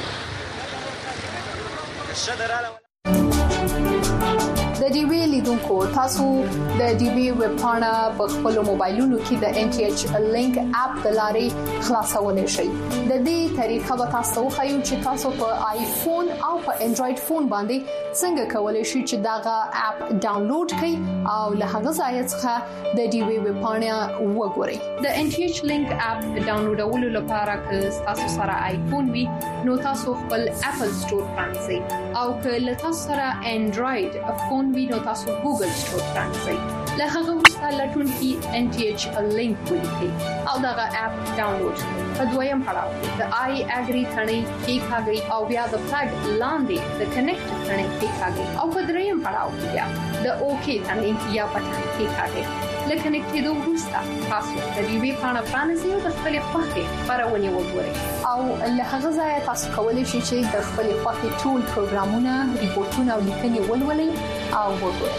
د ډي وی لیدونکو تاسو د ډي وی ویب پاڼه په خپل موبایلونو کې د NTH لینک اپ د لارې خلاصولای شئ د دې طریقه به تاسو خو چې تاسو په آیفون او په انډراید فون باندې څنګه کولای شئ چې داغه اپ ډاونلوډ کړئ او له هغه ځای څخه د ډي وی ویب پاڼه وګورئ د NTH لینک اپ ډاونلوډولو لپاره که تاسو سره آیفون وي نو تاسو خپل اپل سٹور پرانځئ او که له تاسو سره انډراید فون وي نو تاسو ګوګل سٹور پرانځئ له هغه وروسته لټون کې NTH لینک ولیکئ او دغه اپ ډاونلوډ کړئ په دویم پړاو کې د آی اګری ثنې کې کاږي او بیا د فلګ لاندې د کنیکټ ثنې کې کاږي او په دریم پړاو کې بیا د اوکی ثنې یا بټن کې کاږي لکه نکټېدو وروسته تاسو د دې وی پاڼه پرانځئ او د خپل خوښې خبرونه وګورئ او له هغه ځای تاسو کولی شئ چې د خپل خوښې ټول پروګرامونه ریپورتونه او لیکنې ولولئ او وګورئ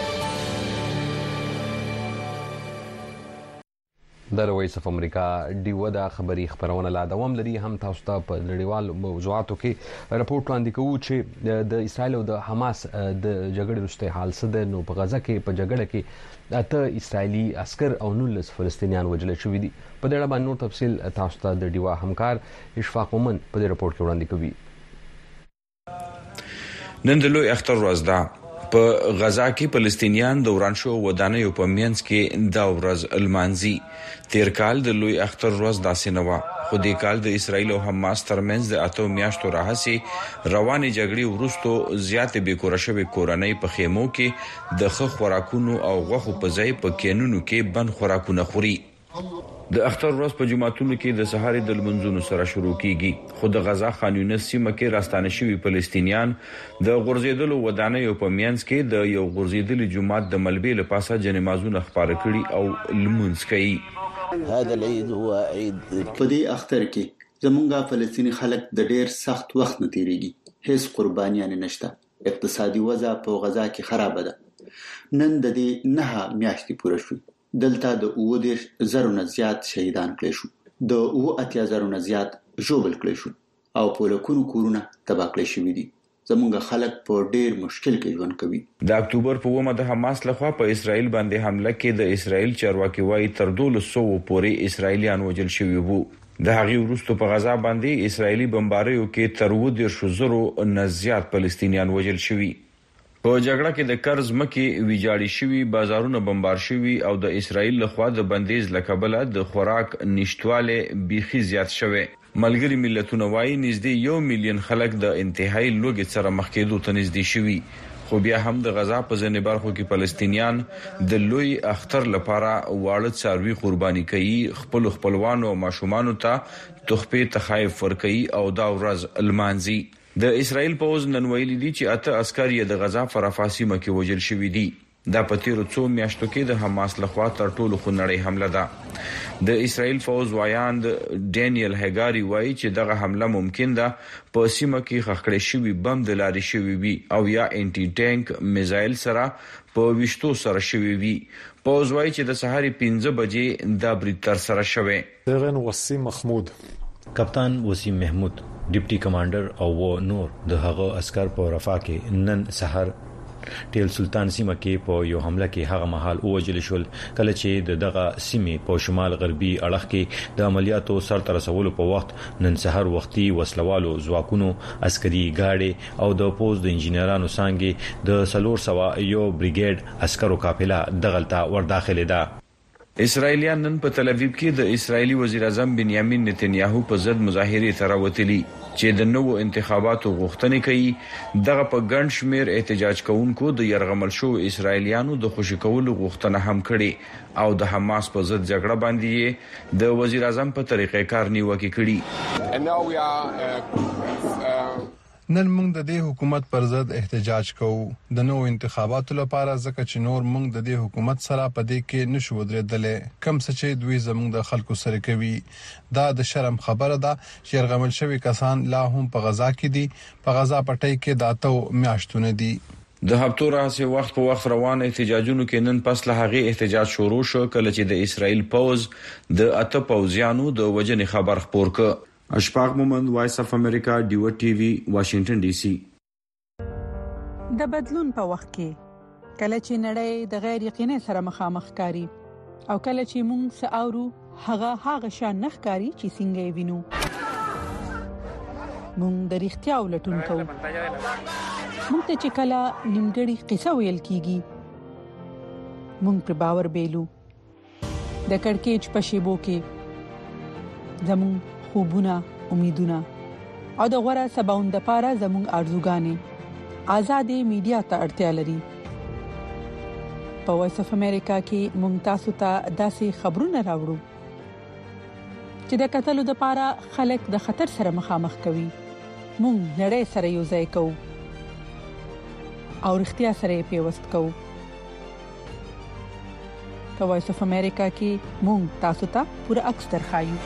د وایس اف امریکا ډیو دا خبری خبرونه لا دوام لري هم تاسو ته په نړیوال موضوعاتو کې راپورټ وړاندې کوو چې د اسرایل او د حماس د جګړې وروسته حال څه ده نو په غزه کې په جګړه کې اته اسرایلی عسكر او 19 فلسطینیان وژل شوي دي په دې اړه باندې نور تفصيل تاسو ته د ډیوا همکار اشفاق مومن په دې راپورټ کې وړاندې کوي نن د لوی اختر ورځ ده په غزا کې فلسطینیان د ورانشو ودانیو په مینځ کې دا ورځ المانزي تیر کال د لوی اختر ورځ داسې نه و خو د کال د اسرایل او حماس ترمنځ د اتو میاشتو راهسي رواني جګړې وروسته زیاتې بیکوره شوې کورنۍ په خیمو کې د خوراکونو او غوښو په ځای په کینونو کې بند خوراکونه خوري د اختر ورځ په جمعتونو کې د سحر د منځونو سره شروع کیږي خو د غزا خان یونس سیمه کې راستانه شوي فلسطینیان د غورځیدلو ودانیو په مینځ کې د یو غورځیدلي جمعات د ملبې له پاسه جنمازونه خبره کړي او لمونځ کوي هذا العيد هو عيد په دې اختر کې زمونږه فلسطینی خلک د ډېر سخت وخت نه تیریږي هیڅ قربانیان نشته اقتصادي وضع په غزا کې خراب ده نن د دې نه میاشتې پوره شوه دلته د 20,000 نه زیات شهیدان کړي شو د 80,000 نه زیات ژوبل کړي شو او په لکونو کورونه تباہ کړي شوي دي زمونږ خلک په ډېر مشکل کې ژوند کوي د اکتوبر په 9 د حماس لخوا په اسرائیل باندې حمله کې د اسرائیل چارواکي وايي تر 200 پورې اسرائیلیان وژل شوي وو د هغې وروسته په غزا باندې اسرائیلي بمباریو کې تر 10,000 نه زیات فلسطینیان وژل شوي په جګړه کې د قرض مکي ویجاړي شوي بازارونه بمبار شوي او د اسرائیل لخوا د بندیز لکبله د خوراک نشټواله بيخي زیات شوه ملګری ملتونه وايي نږدې 1 میلیون خلک د انتهایی لوږې سره مخ کېدو ته نږدې شوي خو بیا هم د غزا په ځینې برخو کې فلسطینیان د لوی اختر لپاره واړه څاروي قرباني کوي خپلوانو او ماشومانو ته تحفې تخایف ورکوي او دا ورځ المانزي د اسرائیل پوز نن ویلي دي چې اته عسكر یې د غزا فرافاسي مکه وژل شوي دي دا په تیرو څو میاشتو کې د حماس لخوا تر ټولو خونړۍ حمله ده د اسرائیل فوز وایاند ډینیل هګاری وایي چې دغه حمله ممکن ده په سیمه کې خخړې شوي بم د لارې شوي وي او یا انټي ټانک میزایل سره په وشتو سره شوي وي پوز وایي چې د سحر 5 بجې دا برید تر سره شوه سرن وسیم محمود کپتان وسیم محمود ډیپټي کمانډر او نور د هغه عسكر په رفاه کې نن سحر ټیل سلطان سیمه کې په یو حمله کې هغه مهال اوجل شول کله چې دغه سیمه په شمال غربي اړخ کې د عملیاتو سرته رسولو په وخت نن سحر وختي وسلوالو ځواکونو عسکري گاډي او د پوز د انجنیرانو څنګه د 301 بریګیډ عسکرو قافله دغلطه ور داخله ده اسرایلیان نن په تل اویب کې د اسرایلی وزیر اعظم بنیامین نتنیاهو په ضد مظاهره تراوتلی چې د نوو انتخاباتو غوښتنې کوي دغه په ګڼ شمیر احتجاج کوونکو د يرغمل شو اسرایلیانو د خوشی کولو غوښتنه هم کړې او د حماس په ضد جګړه باندې د وزیر اعظم په طریقې کار نیوکه کړې. نن موږ د دې حکومت پر ضد احتجاج کوو د نوو انتخاباتو لپاره ځکه چې نور موږ د دې حکومت سره په دې کې نشو درېدلې کم څه چې دوی زموږ د خلکو سره کوي. دا د شرم خبره ده چې يرغمل شوی کسان لا هم په غزا کې دي. په غزا پټي کې داتو میاشتونه دي. د هفتو راځي وخت په وخت روان احتجاجونو کې نن پس له هغه احتجاج شروع شو کله چې د اسرائیل پوز د اته پوزیانو د وجنې خبر خبر ک. اشفاق مومند، وایس اف امریکا، ډیو ټي وی، واشنگټن ډي سي. د بدلون په وخت کې کله چې نړۍ د غیر یقیني سره مخامخ کاری او کله چې موږ ساورو هغه شان نخکاری چې څنګه وینو موږ د اړتیا ولټون کوو. موږ ته چې کله نیمګړی قصه ویل کیږي موږ پر باور بیلو. د کڑکېچ په شیبو کې زموږ خوبونه، امیدونه او د غوړه سباوند لپاره زموږ ارزوګانې آزادې میډیا ته اړتیا لري. په وایس اف امریکا کې موږ تاسو ته داسې خبرونه راوړو چې د قتلو لپاره خلک د خطر سره مخامخ کوي. موږ نړۍ سره یو ځای کوو او اړتیا سره پیوست کوو. په وایس اف امریکا کې موږ تاسو ته پوره عکس درخایو.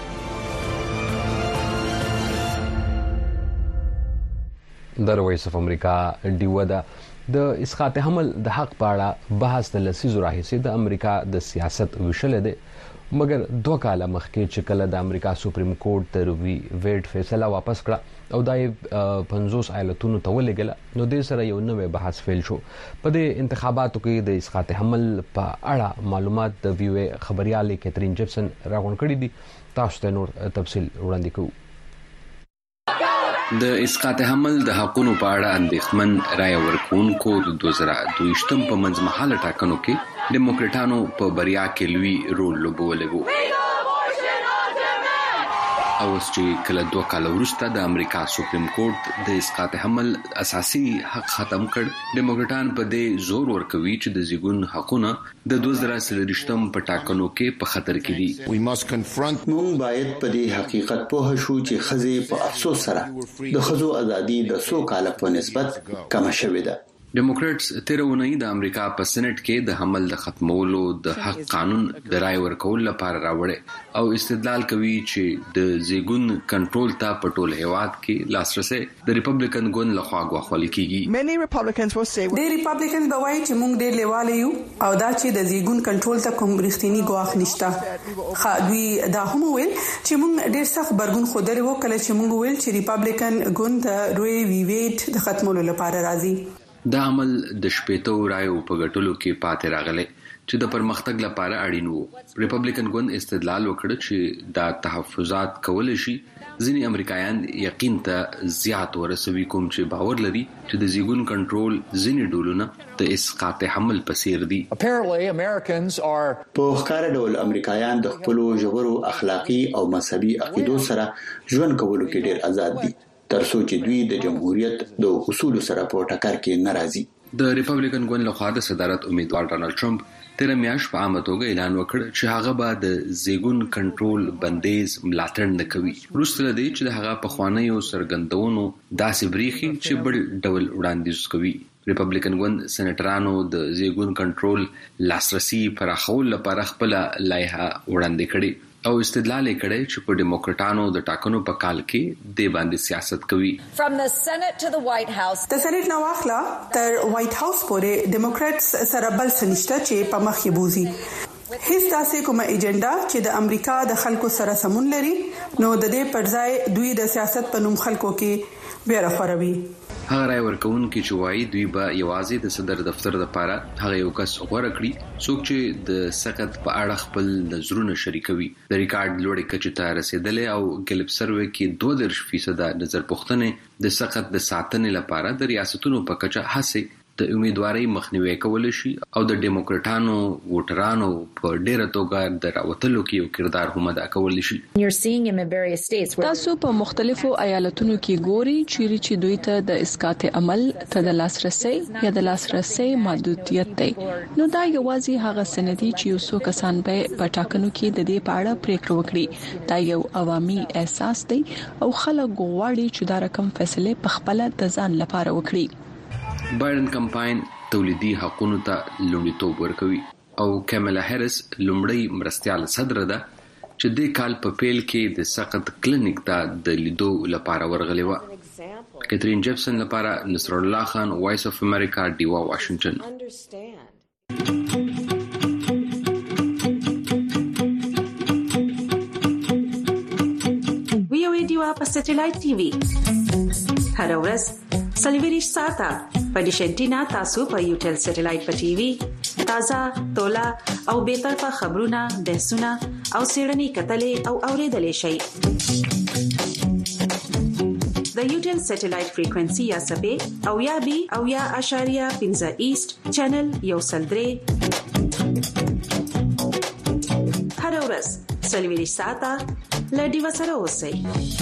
د وایس اف امریکا ډیو د اسقاط حمل د حق په اړه بحث د لسیزو راهیسې د امریکا د سیاست وشل دي مګر 2 کال مخکې چې کله د امریکا سپریم کورټ د روی ویډ فیصله واپس کړه او دای 50 ایالتونو ته ولګله نو د سره یو نوې بحث فعال شو. په دې انتخاباتو کې د اسقاط حمل په اړه معلومات د وی او خبريال کیترین جیفسن راغون کړي دي. تاسو ته نور تفصیل وړاندې کوو. د اسقاط حمل د حقونو په اړه اندېښمن رائے ورکوونکو د 2022 په منځمهاله ټاکنو کې ډیموکراټانو په بریا کې لوی رول لوبولی وو. او چې کله 2 کال وروسته د امریکا سپریم کورټ د اسقاط حمل اساسي حق ختم کړ، ډیموکراټان په دې زور ورکوي چې د زیږون حقونه د 2023 په ټاکنو کې په خطر کې دي. موږ باید په دې حقیقت پوه شو چې ښځې په افسوس سره د ښځو ازادي د 100 کال په نسبت کم شوې ده. ډیموکراټس تیرونی د امریکا په سېنات کې د حمل د ختمولو د حق قانون د رائے ورکول لپاره راوړی او استدلال کوي چې د زیګون کنټرول ته په ټول هیواد کې لاسرسي د ریپبلیکن ګوند لخوا غوښتل کیږي. د ریپبلیکن به وایي چې موږ ډېر لیواله یو او دا چې د زیګون کنټرول ته کوم رښتینی ګواښ نشته. دوی دا هم ویل چې موږ ډېر سخت برګون خوده وو کله چې موږ ویل چې ریپبلیکن ګوند روی وی ویټ د ختمولو لپاره راځي. دا عمل د شپېتو رایو په ګټلو کې پاتې راغلی چې د پرمختګ لپاره اړین وو. ریپبلیکن ګوند استدلال وکړ چې دا تحفظات کولای شي ځینې امریکایان یقین ته زیات ورسوي کوم چې باور لري چې د زیګون کنټرول ځینې ډولونه د اسقاط حمل په څیر دي. په ښکاره ډول امریکایان د خپل ژورو اخلاقی او مذهبي عقیدو سره ژوند کولو کې ډېر آزاد دي ترڅو چې دوی د جمهوریت د اصولو سره په ټکر کې ناراضي. د ریپبلیکن ګوند لخوا د صدارت امیدوار ډانلډ ټرمپ تیر میاشت په عامه توګه اعلان وکړ چې هغه به د زیګون کنټرول بندیز ملاتړ نه کوي. وروسته لدی چې د هغه په خوانیو سرګندونو داسې بریخي چې بل ډول وړاندیز کوي. ریپبلیکن ګوند سېنیټرانو د زیګون کنټرول لاسرسي پراخول لپاره خپل لایحه وړاندې کړې او استدلال کړي چې په ډیموکراټانو د ټاکنو په کال کې د باندې سیاست کوي. د سېنات نو واخلا تر وایټ هاوس پورې ډیموکراټس سره بل سنشته چې په مخ کې بوزي. هیڅ داسې کومه ایجنډا چې د امریکا د خلکو سره سمون لري نو د دې پر ځای دوی د سیاست په نوم خلکو کې بیره خوروي. هغه رائے ورکوونکي چې وایي دوی به یوازې د صدر دفتر لپاره هغه یو کس غوړه کړي څوک چې د سقط په اړه خپل نظرونه شریکوي. د ریکارډ لوړې کچې ته رسیدلې او ګلپ سروې کې 22% نظر پوښتنې د سقط د ساتنې لپاره د ریاستونو په کچه هڅه د امیدوارۍ مخنیوي کول شي او د دیموکراټانو ووټرانو په ډیره توګه د راوتلو کې یو کردار هم ادا کول شي. تاسو په مختلفو ایالتونو کې ګوري چې دوی ته د اسقاط عمل ته د لاسرسي یا د لاسرسي محدودیت دی. نو دا یوازې هغه سندي چې یو څو کسان به په ټاکنو کې د دې په اړه پریکړه وکړي. دا یو عوامي احساس دی او خلک غواړي چې دا رقم فیصله په خپل د ځان لپاره وکړي. بایدن کمپاین تولیدي حقوقو ته لومړیتوب ورکوي او کاملا هریس لومړی مرستيال صدر ده چې د کال په پیل کې د سقط کلینیک ته د لیدو لپاره ورغلی و. کیترین جیفسن لپاره نصر الله خان، وایس اف امریکا، ډیوا، واشنگټن. وی او ډیوا په سټلایټ ټي وي هر ورځ سلیویریش ساته په ډیشنټینا تاسو په یوټل سټلایټ په ټي وي تازه تولا او به طرفه خبرونه بحثونه او سیړنی کتلې او اوریدلې شي. د یوټل سټلایټ فریکوئنسي یا سبې او یا بي او یا اشاریه 15 ایست چینل یو سلدري هر ورځ سلیویریش ساته لډي وسره اوسئ.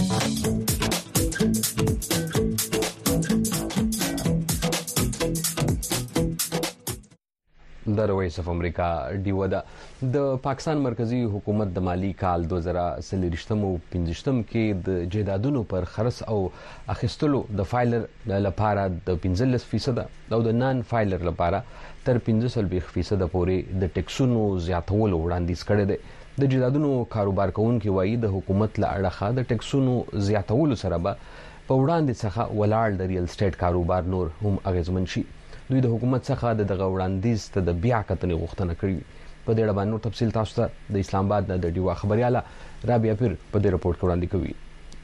د وایس اف امریکا ډیوا د پاکستان مرکزی حکومت د مالی کال 2023 او 15 کې د جیدادونو پر خرڅ او اخیستلو د فایلر لپاره د 15% او د نان فایلر لپاره تر 15% پورې د ټیکسونو زیاتولو وړاندیز کړی دی. د جیدادونو کاروبار کوونکي وایي د حکومت له اړخه د ټیکسونو زیاتولو سره به په وړاندې څخه ولاړ د ریل اسټیټ کاروبار نور هم اغیزمن شي. دوی د حکومت څخه د وړاندیز ته د بیا کتنې غوښتنه کړې. په دې اړه باندې تفصیل تاسو ته د اسلام آباد د ډیوا خبرياله رابعه پیر په دې رپورت کې وړاندې کوي.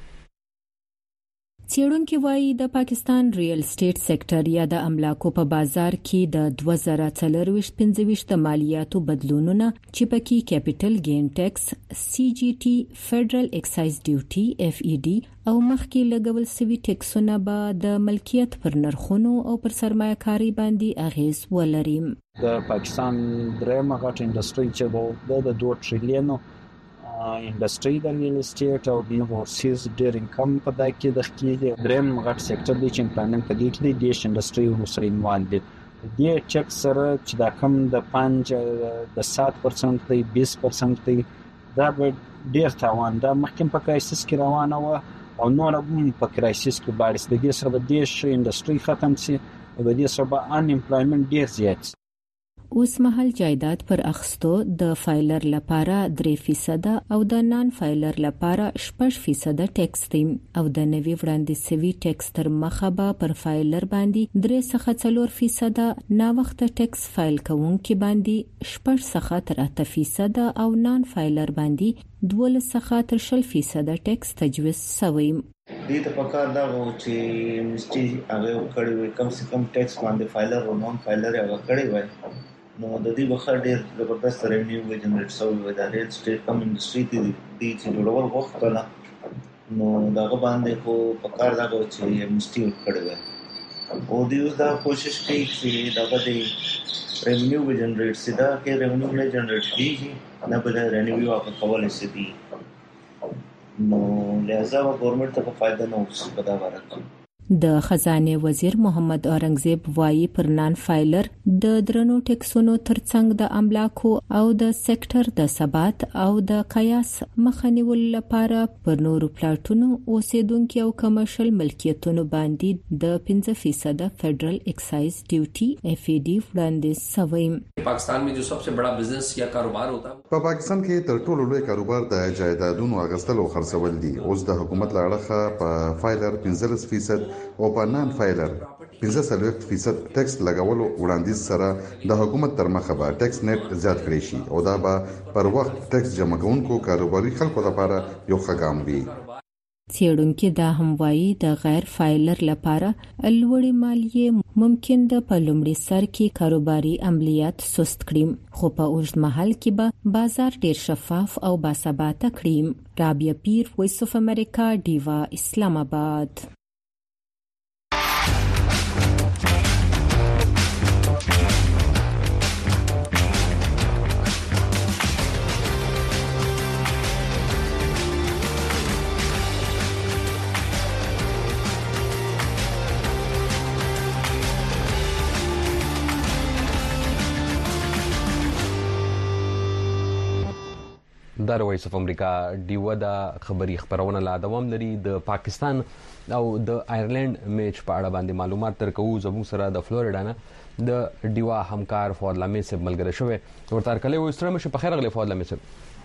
څېړونکو وایي د پاکستان ریل اسټیټ سېکټر یا د املاکو په بازار کې د 2024-25 د مالیاتو بدلونونه چې پکې کیپټل گین ټیکس، سی جی ټي، فدرل ایکسایز ډیوټي اف ای ډي او مخکې لګول سوي ټیکسونه به د ملکیت پر نرخونو او پر سرمایه‌کاري باندې اغیز ولري. د پاکستان درېمه غټ انډستری چې د 2 ټریلیونو انډستری د ریل اسټیټ او د اورسیز ډیر انکم په دای کې د خکې دریم غټ سېکټر دی چې پلانینګ په دې کې د دیش انډستری ورسره انوالو دي. د چک سره چې دا کم د 5 د 7% دی 20% دی دا به ډیر تاوان دا مخکې په کرایسس کې روانه و او نور هم په کرایسس کې بارس د دې سره د دیش انډستری ختم شي او د دې سره به ان امپلویمنت ډیر زیات. اوس مهال جایداد پر اخستو د فایلر لپاره 3% او د نان فایلر لپاره 6% ټیکس دی او د نوي وړاندې سوي ټیکس تر مخه به پر فایلر باندې 3.4% نا وخت ټیکس فایل کوونکي باندې 6.8% او نان فایلر باندې 12.0% ټیکس تجویز شوی. دې ته پکار دا و چې مسټي هغه کړي وي کم سے کم ټیکس باندې فایلر او نان فایلر هغه کړي وي نو د دې بخر ډیر زبردست ریونیو جنریټ شوی و د ریل اسټیټ کم انډستری دي چې ډول وخت نو داغه باندې خو پکار دا و چې مسټي کړي وي او دې دا کوشش کوي چې داغه دې ریونیو جنریټ سي دا کې ریونیو نه جنریټ کیږي نه بل ریونیو واپس کول شي دي نو لہذا گورنمنٹ ته فائدہ نه اوسي په دا ورکه. د خزانه وزیر محمد اورنګزیب وایي پر نان فایلر د درنو ټیکسونو ترڅنګ د املاکو او د سېکټر د ثبات او د قیاس مخنیول لپاره پر نورو پلاټونو اوسیدونکو او کمرشل ملکیتونو باندې د 15% فدرل ایکسایز ډیوټي اف ای ډي وړاندې شوی. پاکستان में जो सबसे बड़ा बिजनेस या कारोबार होता है په پاکستان کې تر ټولو لوی کاروبار د جایدادونو اغستلو او خرڅول دي. اوس د حکومت لړخه په فایلر 15% او په نان فایلر 15% ټیکس لګولو وړاندیز سره د حکومت تر مخه به ټیکس نیټ زیات کړی شي او دا به پر وخت ټیکس جمع کوونکو کاروباري خلکو لپاره یو ښه ګام وي. څېړونکو دا هم وایي د غیر فایلر لپاره لوړې مالیې ممکن د په لومړي سر کې کاروباري عملیات سست کړي خو په اوږد مهال کې به بازار ډیر شفاف او باثباته کړي. رابعه پیر، وایس اف امریکا، ډیوا، اسلام آباد. د وایس اف امریکا ډیو د خبري خبرونه لا دوام لري د پاکستان او د آیرلند میچ په اړه باندې معلومات ترکو زموږ سره د فلوریډا نه د ډیوا همکار فواد لامي صاحب ملګری شوی ورته کله و سترمه په خیر غلي فواد لامي صاحب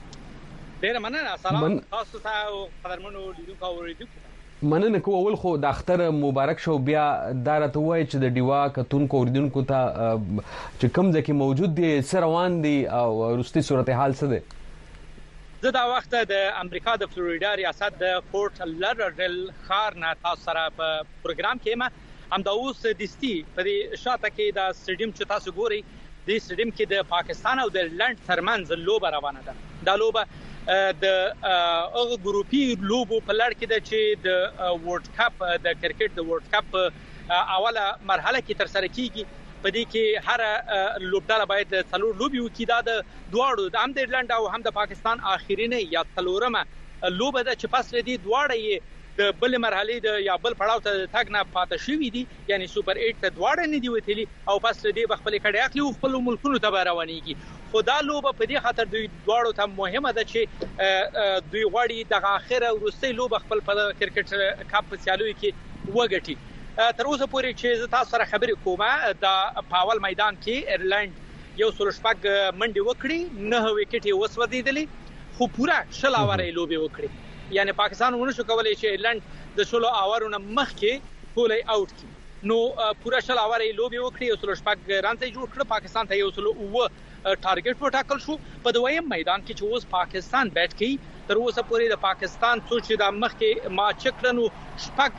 ډیر مننه سلام تاسو ته او قدرمنو لیدونکو او اوریدونکو مننه کوول خو د اختر مبارک شو بیا دارته وای چې د ډیوا کتونکو اوریدونکو ته چې کوم ځکه موجود دي سروان دي او رستي صورتحال څه ده زه دا وخت د امریکا د فلوریډا ریاست د فورت لادرډل ښار نه تاسو سره په پروګرام کې ما هم دا اوس دستي په شاته کې د سټیډیم چې تاسو ګوري د سټیډیم کې د پاکستان او د لند ترمنځ لوبه روانه ده دا لوبه د هغه ګروپي لوبو په لړ کې د چې د ورلد کپ د کرکټ د ورلد کپ اوله مرحله کې تر سره کیږي په دې کې هر لوبډاله باید څلور لوبي وکړي دا د دواړو د هم د ایرلند او هم د پاکستان اخرینه یا څلورمه لوبه ده چې پس لري دواړه یې د بل مرحله د یا بل پړاو ته تګ نه پاتې شوې دي یعنی سوپر 8 ته دواړه نه دی وتلی او پس لري خپل کډه اخلي او خپل ملکونو ته روانيږي خو دا لوبه په دې خاطر دوی دواړو ته مهمه ده چې دوی غواړي د اخره ورسته لوبه خپل په کرکټ کپ سیالوي کې وګټي تر اوسه پورې چې تاسو سره خبرې کومه د پاول میدان کې ایرلند یو سلشپک منډي وکړي نه وکټي وسودیدلې خو پورا شل اوره لوبي وکړي یعنی پاکستان ونشو کولای چې ایرلند د شلو اورونو مخکې ټولې آوټ کړي نو پورا شل اوره لوبي وکړي یو سلشپک رانځي جوړ کړ پاکستان ته یو سلو او ټارګټ وټاکل شو په دویم میدان کې چې اوس پاکستان بیټ کوي تر اوسه پورې د پاکستان څو چې د مخکې ما چکرنو شپږ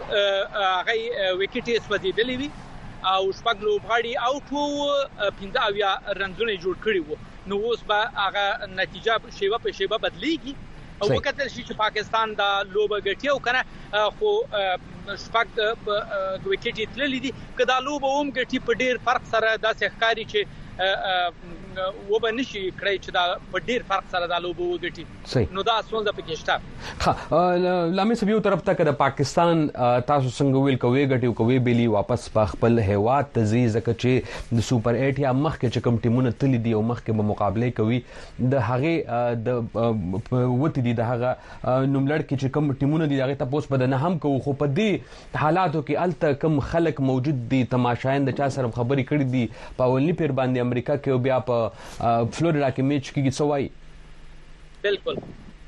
هغه وکټي سودیدلې وي او شپږ لوبغاړي او ټو 15 رنزونه جوړ کړي وو نو اوس به هغه نتیجه شیبه په شیبه بدلیږي او وکړل شي چې پاکستان دا لوبه ګټي او کنه خو شپږ وکټي تللې دي کدا لوبه هم ګټي په ډیر فرق سره داسې ښکاری چې وبنشي کړی چې دا په ډیر فرق سره د لوبو وګټي نو دا اصل د پاکستان لامي سبيو طرف ته د پاکستان تاسو څنګه ویل کوي غټي کوي بیلی واپس په خپل هواد تزي زکه چې د سوپر 8 یا مخکې چې کوم ټیمونه تل دي او مخکې به مقابله کوي د هغه د وتی دي د هغه نوملړ کې چې کوم ټیمونه دي هغه تاسو په نه هم کوو خو په دې حالاتو کې الته کم خلک موجود دي تماشاین د چا سره خبري کړي دي په ولني پیر باندې امریکا کې بیا په فلوریډا کې میچ کېږي سوای بالکل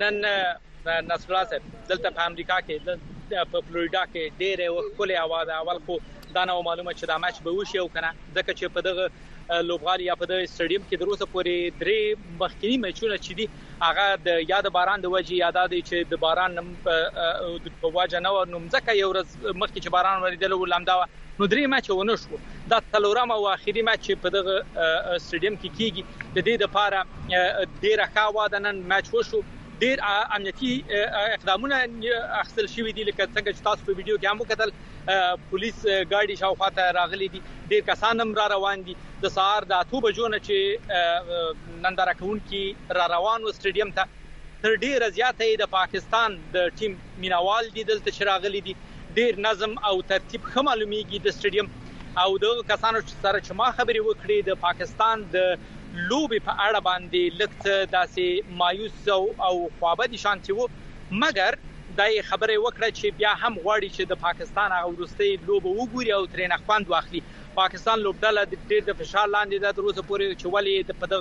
نن نصر الله صاحب دلته په امریکا کې په فلوریډا کې ډېر وکولې اواز اول خو دا نو معلومه چې دا میچ به وشي او کنه ځکه چې په دغه لوبغالي یا په دغه سټیډیم کې دروسه پورې درې مخکینی میچونه چې دي هغه د یاد باران د وجې یاد دي چې د باران په وجه نه نو ځکه یو ورځ مخکې چې باران وریدل ولامدا نو درې میچ ونه شو دا څلورم او اخیری میچ په دغه سټیډیم کې کیږي د دې لپاره ډیره ښه واده نن میچ وشو ډیر امنیتي اقدامونه اخیستل شوي دي لکه څنګه چې تاسو په ویډیو کې هم وکتل پولیس ګاډي شاوخوا ته راغلي دي ډیر کسان هم را روان دي د سهار د 8 بجو نه چې ننداره کوونکي را روان و سټیډیم ته تر ډیر زیاته د پاکستان د ټیم مینوال دي دلته چې راغلي دي ډیر نظم او ترتیب خه معلومیږي د سټیډیم او د کسانو سره چې ما خبري وکړې د پاکستان د لوبي په اړه باندې لکه داسې مایوس او خوابدي شانتي وو مګر دای خبره وکړه چې بیا هم غواړي چې د پاکستان هغه ورستۍ لوبه وګوري او ترې خوند واخلي پاکستان لوبډاله د ډېر د فشار لاندې د تر اوسه پورې چې ولې په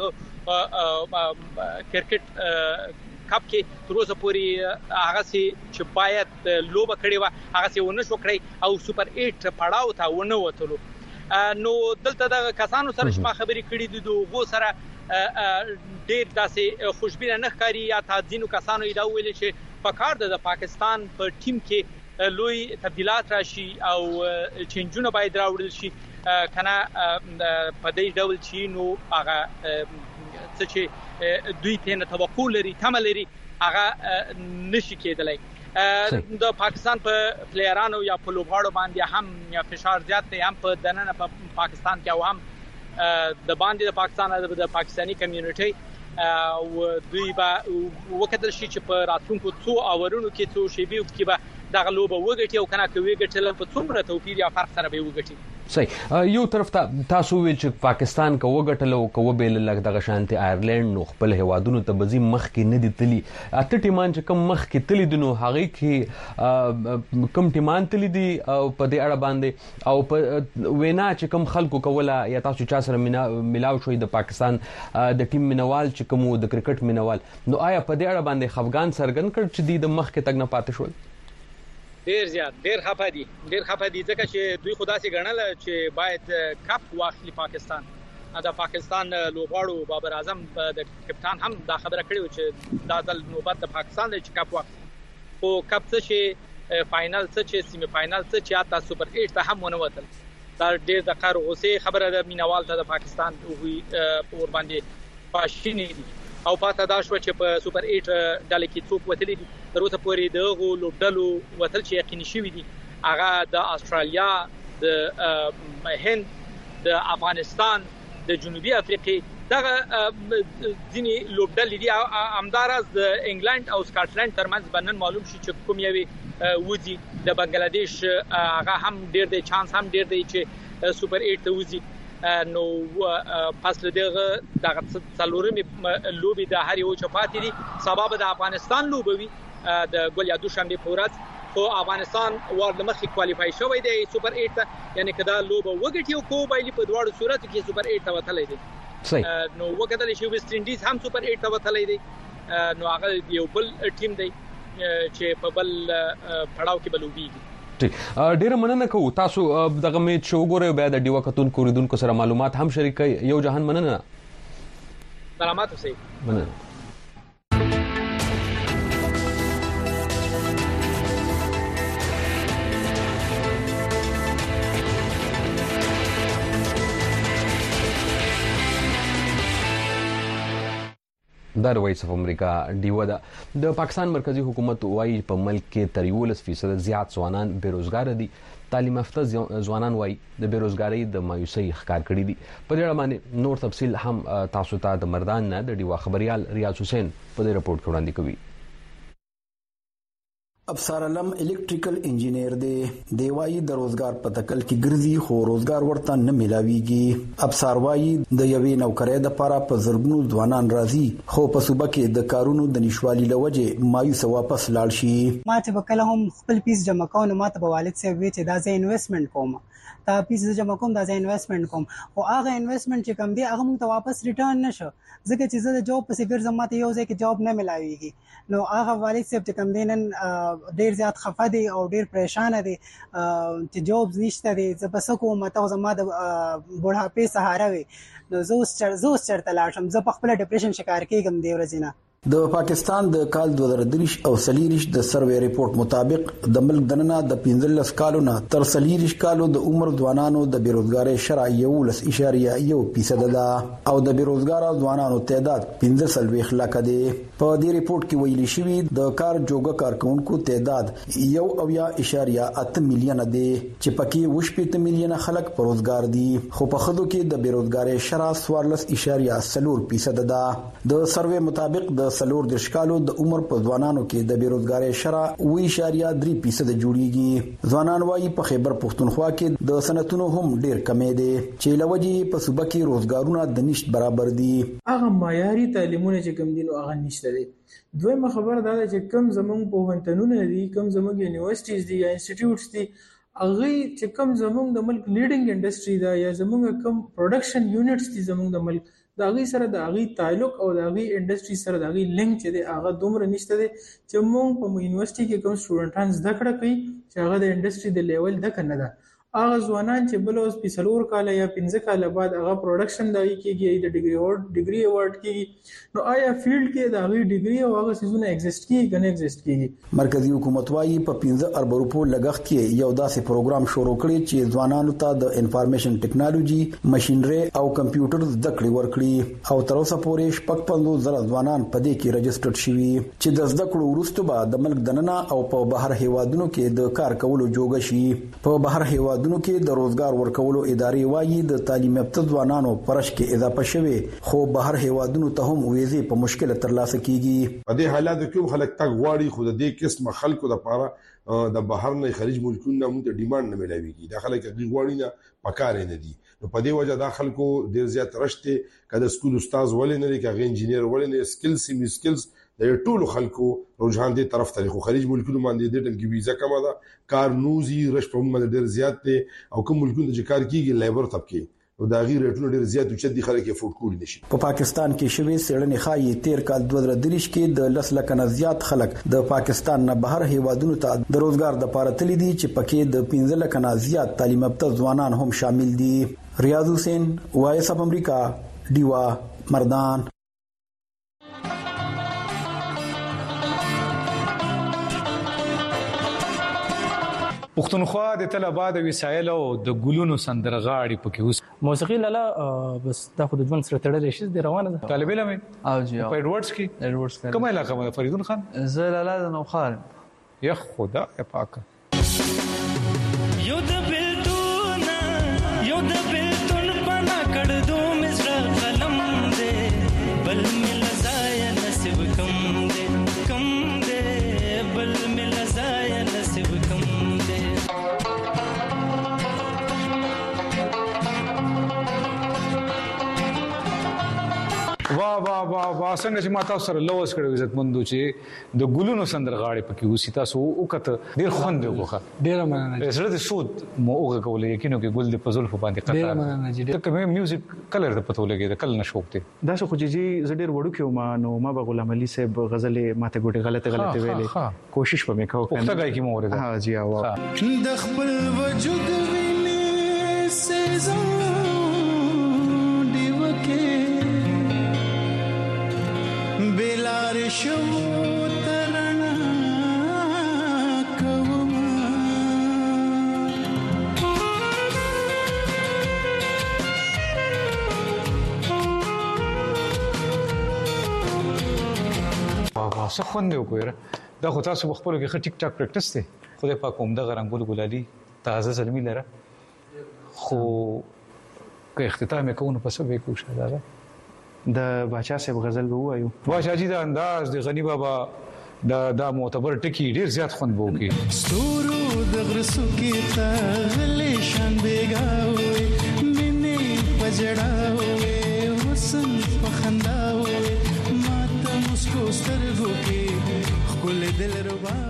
دغه کرکټ کپ کې تر اوسه پورې هغه چې باید لوبه کړې و هغه څه ونه شو کړی او سوپر 8 پړاو ته ونه وتلو نو دلته د کسانو سره چې ما خبرې کړې دي دوغو سره ډېر داسې خوشبینه نه ښکاري یا تاسو کسانو دا ویل چې په کار د پاکستان په ټیم کې لوی تبدیلات راشي او چینجونه باید راوړل شي کنه په دې ډول چې نو هغه څه چې دوی ته توقع لري تمه لري هغه نشي کېدلای د پاکستان په پلیرانو یا په لوبغاړو باندې هم فشار زیات دی هم په دننه په پاکستان کې او هم د باندې د پاکستان د پاکستاني کمیونټي او دوی به وکړل شي چې په راتلونکو څو اورونو کې څو شیبې کې به دغه لوبه وګټي او کنه کوي ګټل په څومره توپیر یا فرق سره به وګټي صحیح. یو طرف ته تاسو وی چې پاکستان کو وګټلو کو بیل لګ دغه شانتي آیرلند نو خپل هوادونو ته بزی مخ کې نه دي تلی اته ټیمان چې کم مخ کې تلی دنو هغه کې کم ټیمان تلی دي او په دې اړه باندې او په وینا چې کم خلکو کوله یا تاسو چا سره ملاو شوي د پاکستان د ټیم منوال چې کوم د کرکټ منوال نو آیا په دې اړه باندې خفګان سرګن کړ چې د مخ کې تګ نه پاتې شول؟ ډیر زیات ډیر خفه دي ځکه چې دوی خدا سي ګڼل چې باید کپ واخلي پاکستان. دا پاکستان لوبغاړو بابر اعظم د کپتان هم دا خبره کړې و چې دا د نوبت د پاکستان د کپ واخلي او کپ څه شي فائنل څه شي سیمی فائنل څه چې اته سوپر 8 ته هم ونه وتل. دا ډیر د قهر اوسه خبره د مینوال ته د پاکستان وی اور باندې پاشینی دي او پاته دا شو چې په سوپر 8 ډلې کې څوک وتلي دي تر اوسه پورې دغه لوبډلو وتل چې یقیني شوی دي هغه د استرالیا د هند د افغانستان د جنوبي افریقې دغه ځینی لوبډلې دي همدارس د انګلند او سکاټلند ترمنځ بنن معلوم شي چې کوم یوي وځي د بنگلاديش هغه هم ډیر دی چانس هم ډیر دی چې سوپر 8 ته وځي. نو پس دغه څلورمې لوبي د هر یو چپاتې دي سبب د افغانستان لوبوي د ګول یا دوشنبه پورات خو افغانستان ورد مخکې کوالیفای شوی دی سوپر 8 ته یعنی کدا لوب وګټي او کو بایلی په دواړو صورت کې سوپر 8 ته وتلی دی. نو وګټل شي ویسټ انډیز هم سوپر 8 ته وتلی دی نو هغه یو بل ټیم دی چې په بل پړاو کې بلوبيږي. ډیر مننه کوم تاسو دغه میچ وګورئ بیا د ډیوا کتون کوریدونکو سره معلومات هم شریکي. یو جهان مننه. سلامات اوسئ. مننه. د وایس اف امریکا ډیوا د پاکستان مرکزی حکومت وايي په ملک کې 43% زیات ځوانان بیروزګار دي. تعلیم یافته ځوانان وايي د بیروزګاری د مایوسۍ ښکار کړی دي. په دې اړه باندې نور تفصیل هم تاسو ته د مردان نه د ډیوا خبريال ریاض حسین په دې رپورت کې وړاندې کوي. ابصار علم الکتریکل انجینیر دی وایي د روزګار په تکل کې ګرځي خو روزګار ورته نه ملاويږي. ابصار وایي د یوې نوکرۍ د لپاره په زرګونو ځوانان راځي خو په صوبه کې د کارونو د نشوالي لوجه مایوس واپس لاړ شي. ما چې وکړه هم خپل پیس جمع کوم نو ما ته والد سره وی چې دا ځای انویسټمنت کوم دا پیس جمع کوم دا ځای انویسټمنت کوم او هغه انویسټمنت چې کوم دی هغه موږ ته واپس ریټرن نشو ځکه چې زه د جاب په سفر زماته یو ځای کې جاب نه ملاويږي. نو هغه والد صاحب چې کوم دینن ډیر زیات خفه دي او ډیر پریشان دي چې جاب نشته دي زه بس کوم ته زما د بوډاپې سهارا وي نو زه چرته لاړ شم زه په خپل ډیپریشن شکار کېږم دی ورځینه. د پاکستان د کال 2023 او 23 د سروې ریپورت مطابق د ملک دننه د 15 کالو نه تر 23 کالو د عمر ځوانانو د بیروزګاری شرعي 1.1% ده او د بیروزګار ځوانانو تعداد 15 لک دی. په دې ریپورت کې ویل شوی د کار جوګه کارکونکو تعداد 1.8 میلیون دی چې پکې 8 میلیون خلک په روزګار دي خو په خدو کې د بیروزګاری شرع 14.4% ده. د سروې مطابق د سلور د شکالو د عمر په ځوانانو کې د بیروزګاری شرع 2.3% جوړیږي. ځوانان وايي په خیبر پختونخوا کې د صنعتونو هم ډیر کمې دي چې لوجي په صوبه کې روزګارونه د نشټ برابر دي. هغه معیاري تعلیمونه چې کوم دي نو هغه نشته دي. دویمه خبره دا ده چې کوم زمونږ پوهنتونونه دي کوم زمونږ یونیورسيټیز دي یا انسټیټیوټس دي هغه چې کوم زمونږ د ملک لیډینګ انډستری دا یا زمونږ کوم پروډکشن یونټس دي زمونږ د ملک دا غي سره د غي تعلق او د غي انډستری سره د غي لینک چې دی هغه دومره نشته دی چې موږ په یونیورسيټي کې کوم سټوډنټان زده کړه کوي چې هغه د انډستری د لیول د کنه ده. هغه ځوانان چې بل اوس په 4 کال یا 15 کال بعد هغه پروډکشن دایي کېږي د ډیګري اوارډ کېږي نو آیا فیلډ کې د هغه ډیګري او هغه سيزونه ایگزیسټ کېږي کنه ایگزیسټ کېږي. مرکزی حکومت وايي په 15 ارب روپو لګښت کې یو داسې پروګرام شروع کړی چې ځوانانو ته د انفارمیشن ټیکنالوژي ماشينري او کمپیوټر زده کړې ورکړي او تر اوسه پورې 55,000 ځوانان په دې کې رجسټر شوي چې د زده کړو وروسته به د ملک دننه او په بهر هیوادونو کې د کار کولو جوګه شي. په بهر هیوادونو هیوادونو کې د روزګار ورکولو ادارې وايي د تعلیم یافته ځوانانو پرش کې اضافه شوه خو بهر هیوادونو ته هم ویزې په مشکل ترلاسه کیږي. په دې حالاتو کې خلک تګ غواړي خو د دې قسم خلکو لپاره د بهر نه خارج ملکونو موږ ته ډیماند نه ملويږي. د خلک غواړي نه پکاره نه دي. نو په دې وجه دا خلکو ډیر زیات رشته کله سکول استاد ولې نه لري کغه انجینیر ولې نه سکلز سیمي سکلز د ټولو خلکو رجحان دې طرف ته خو خارج ملکونو باندې د ټیم کې ویزا کما ده کار نوزي رش په باندې ډیر زیات دي او کوم ملکونو چې کار کیږي لیبر طبقه او دا غیر ټول ډیر زیات او چې د خلک افورد کول نشي. په پاکستان کې شوی سړنې خایي 13 کال 2023 کې د 10 لک نه زیات خلک د پاکستان نه بهر هیوادونو ته د روزګار د لپاره تللي دي چې پکې د 15 لک نه زیات تعلیم یافته ځوانان هم شامل دي. ریاض حسین وایس اف امریکا دیوا مردان. پښتونخوا د طلبه د وسایل او د ګلونو سندرغاړي پکې اوس موسیقي لاله بس دا خو د ژوند سره تړلې شي د روانه ده. طالب علم او جی په ایډورډز کې کومه علاقه مده فریدون خان زه لاله د نوخار یا خدا پاک یو د بلتون پنا کړ دو مزرا قلم دې بل مل زای نصیب کم دې بل مل زای نصیب کم وا څنګه چې ماته سره لوس کړو عزت مندو چې د ګلونو سندرغاړي پکې اوسې تاسو وکړه ډیر خوند وکړه. ډیر مننه زړه دې سود مو وکړه یقینو کې ګل دې پزول په باندې قطار. ډیر مننه چې ته میوزیک کلر د پتو لګي د کل نشوک ته دا شو خو چې زه ډیر وړو کې ما نو ما به غلام علي صاحب غزلې ماته ګوټه غلطه ویلې کوشش په مې کوم پخته گای کی مو ورته. ها جی وا د خپل وجود ویني سزا دی وکه بلار شو ترنا کوما وا څه خوند وکړه. دا خو تاسو خپل کې ټیک ټاک پریکټس دی خدای پاک کوم د غرنګول ګلالي تازه زلمی لره خو که اختتام کوو په څه به کوشش دا د باچا صاحب غزل به وایو. باچا جی دا انداز د غنی بابا دا معتبر ټکی ډیر زیات خوند وو کی ستورو د غرسو کې تغلې شان بیگاوي منې پجړاوي حسن پخنداوي ماته مسکو سترګو کې خپل دل رباوي.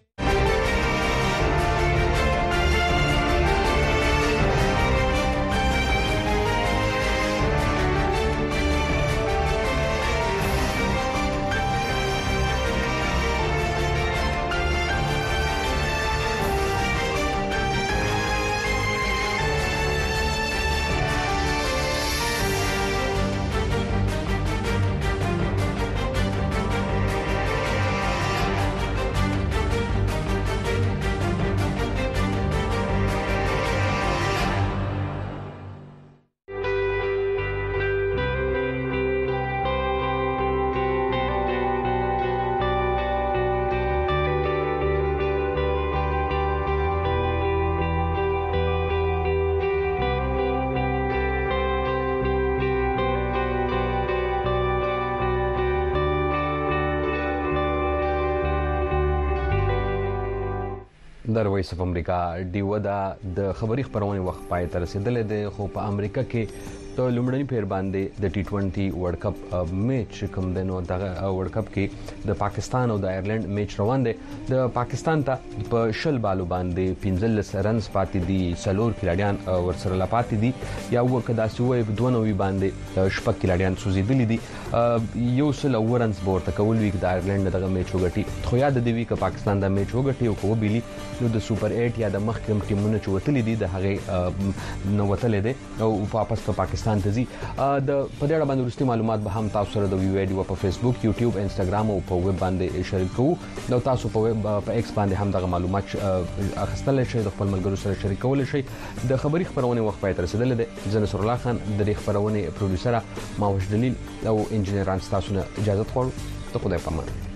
در وایس اف امریکا دیو دا د خبري خبرونه وخت پای تر رسیدلې ده خو په امریکا کې ته لومړنی پیر باندې د T20 ورلد کپ میچ کوم دنو د ورلد کپ کې د پاکستان او د آیرلند میچ روان دي. د پاکستان ته په شل بالو باندې 15 رنز پاتې دي سلور کلاډیان ورسره لا پاتې دي یا وکدا سوې 92 باندې شپږ کلاډیان سوزیدلې دي یو سل اورنز بورته کول وی د آیرلند دغه میچ وګټي خو یاد دی که پاکستان د میچ وګټي او کو بیلی نو د سوپر 8 یا د مخکم ټیمونو چوتلې دي د هغه نو وتلې دي او واپس په پاکستان ته ځي. د په دې اړه باندې ورستي معلومات به هم تاسو سره د ویډیو په فیسبوک یوټیوب انستګرام او په ویب باندې شریکو نو تاسو په ویب په ایکس باندې هم دغه معلومات اخیستل شئ د خپل ملګرو سره شریکول شئ. د خبري خبرونه وخت پای تر رسیدل دي. زه نصر الله خان د دې خبرونه پروډوسر ماوش دلیل او انجنیران تاسو نه اجازه غواړم. ته خدای پامان.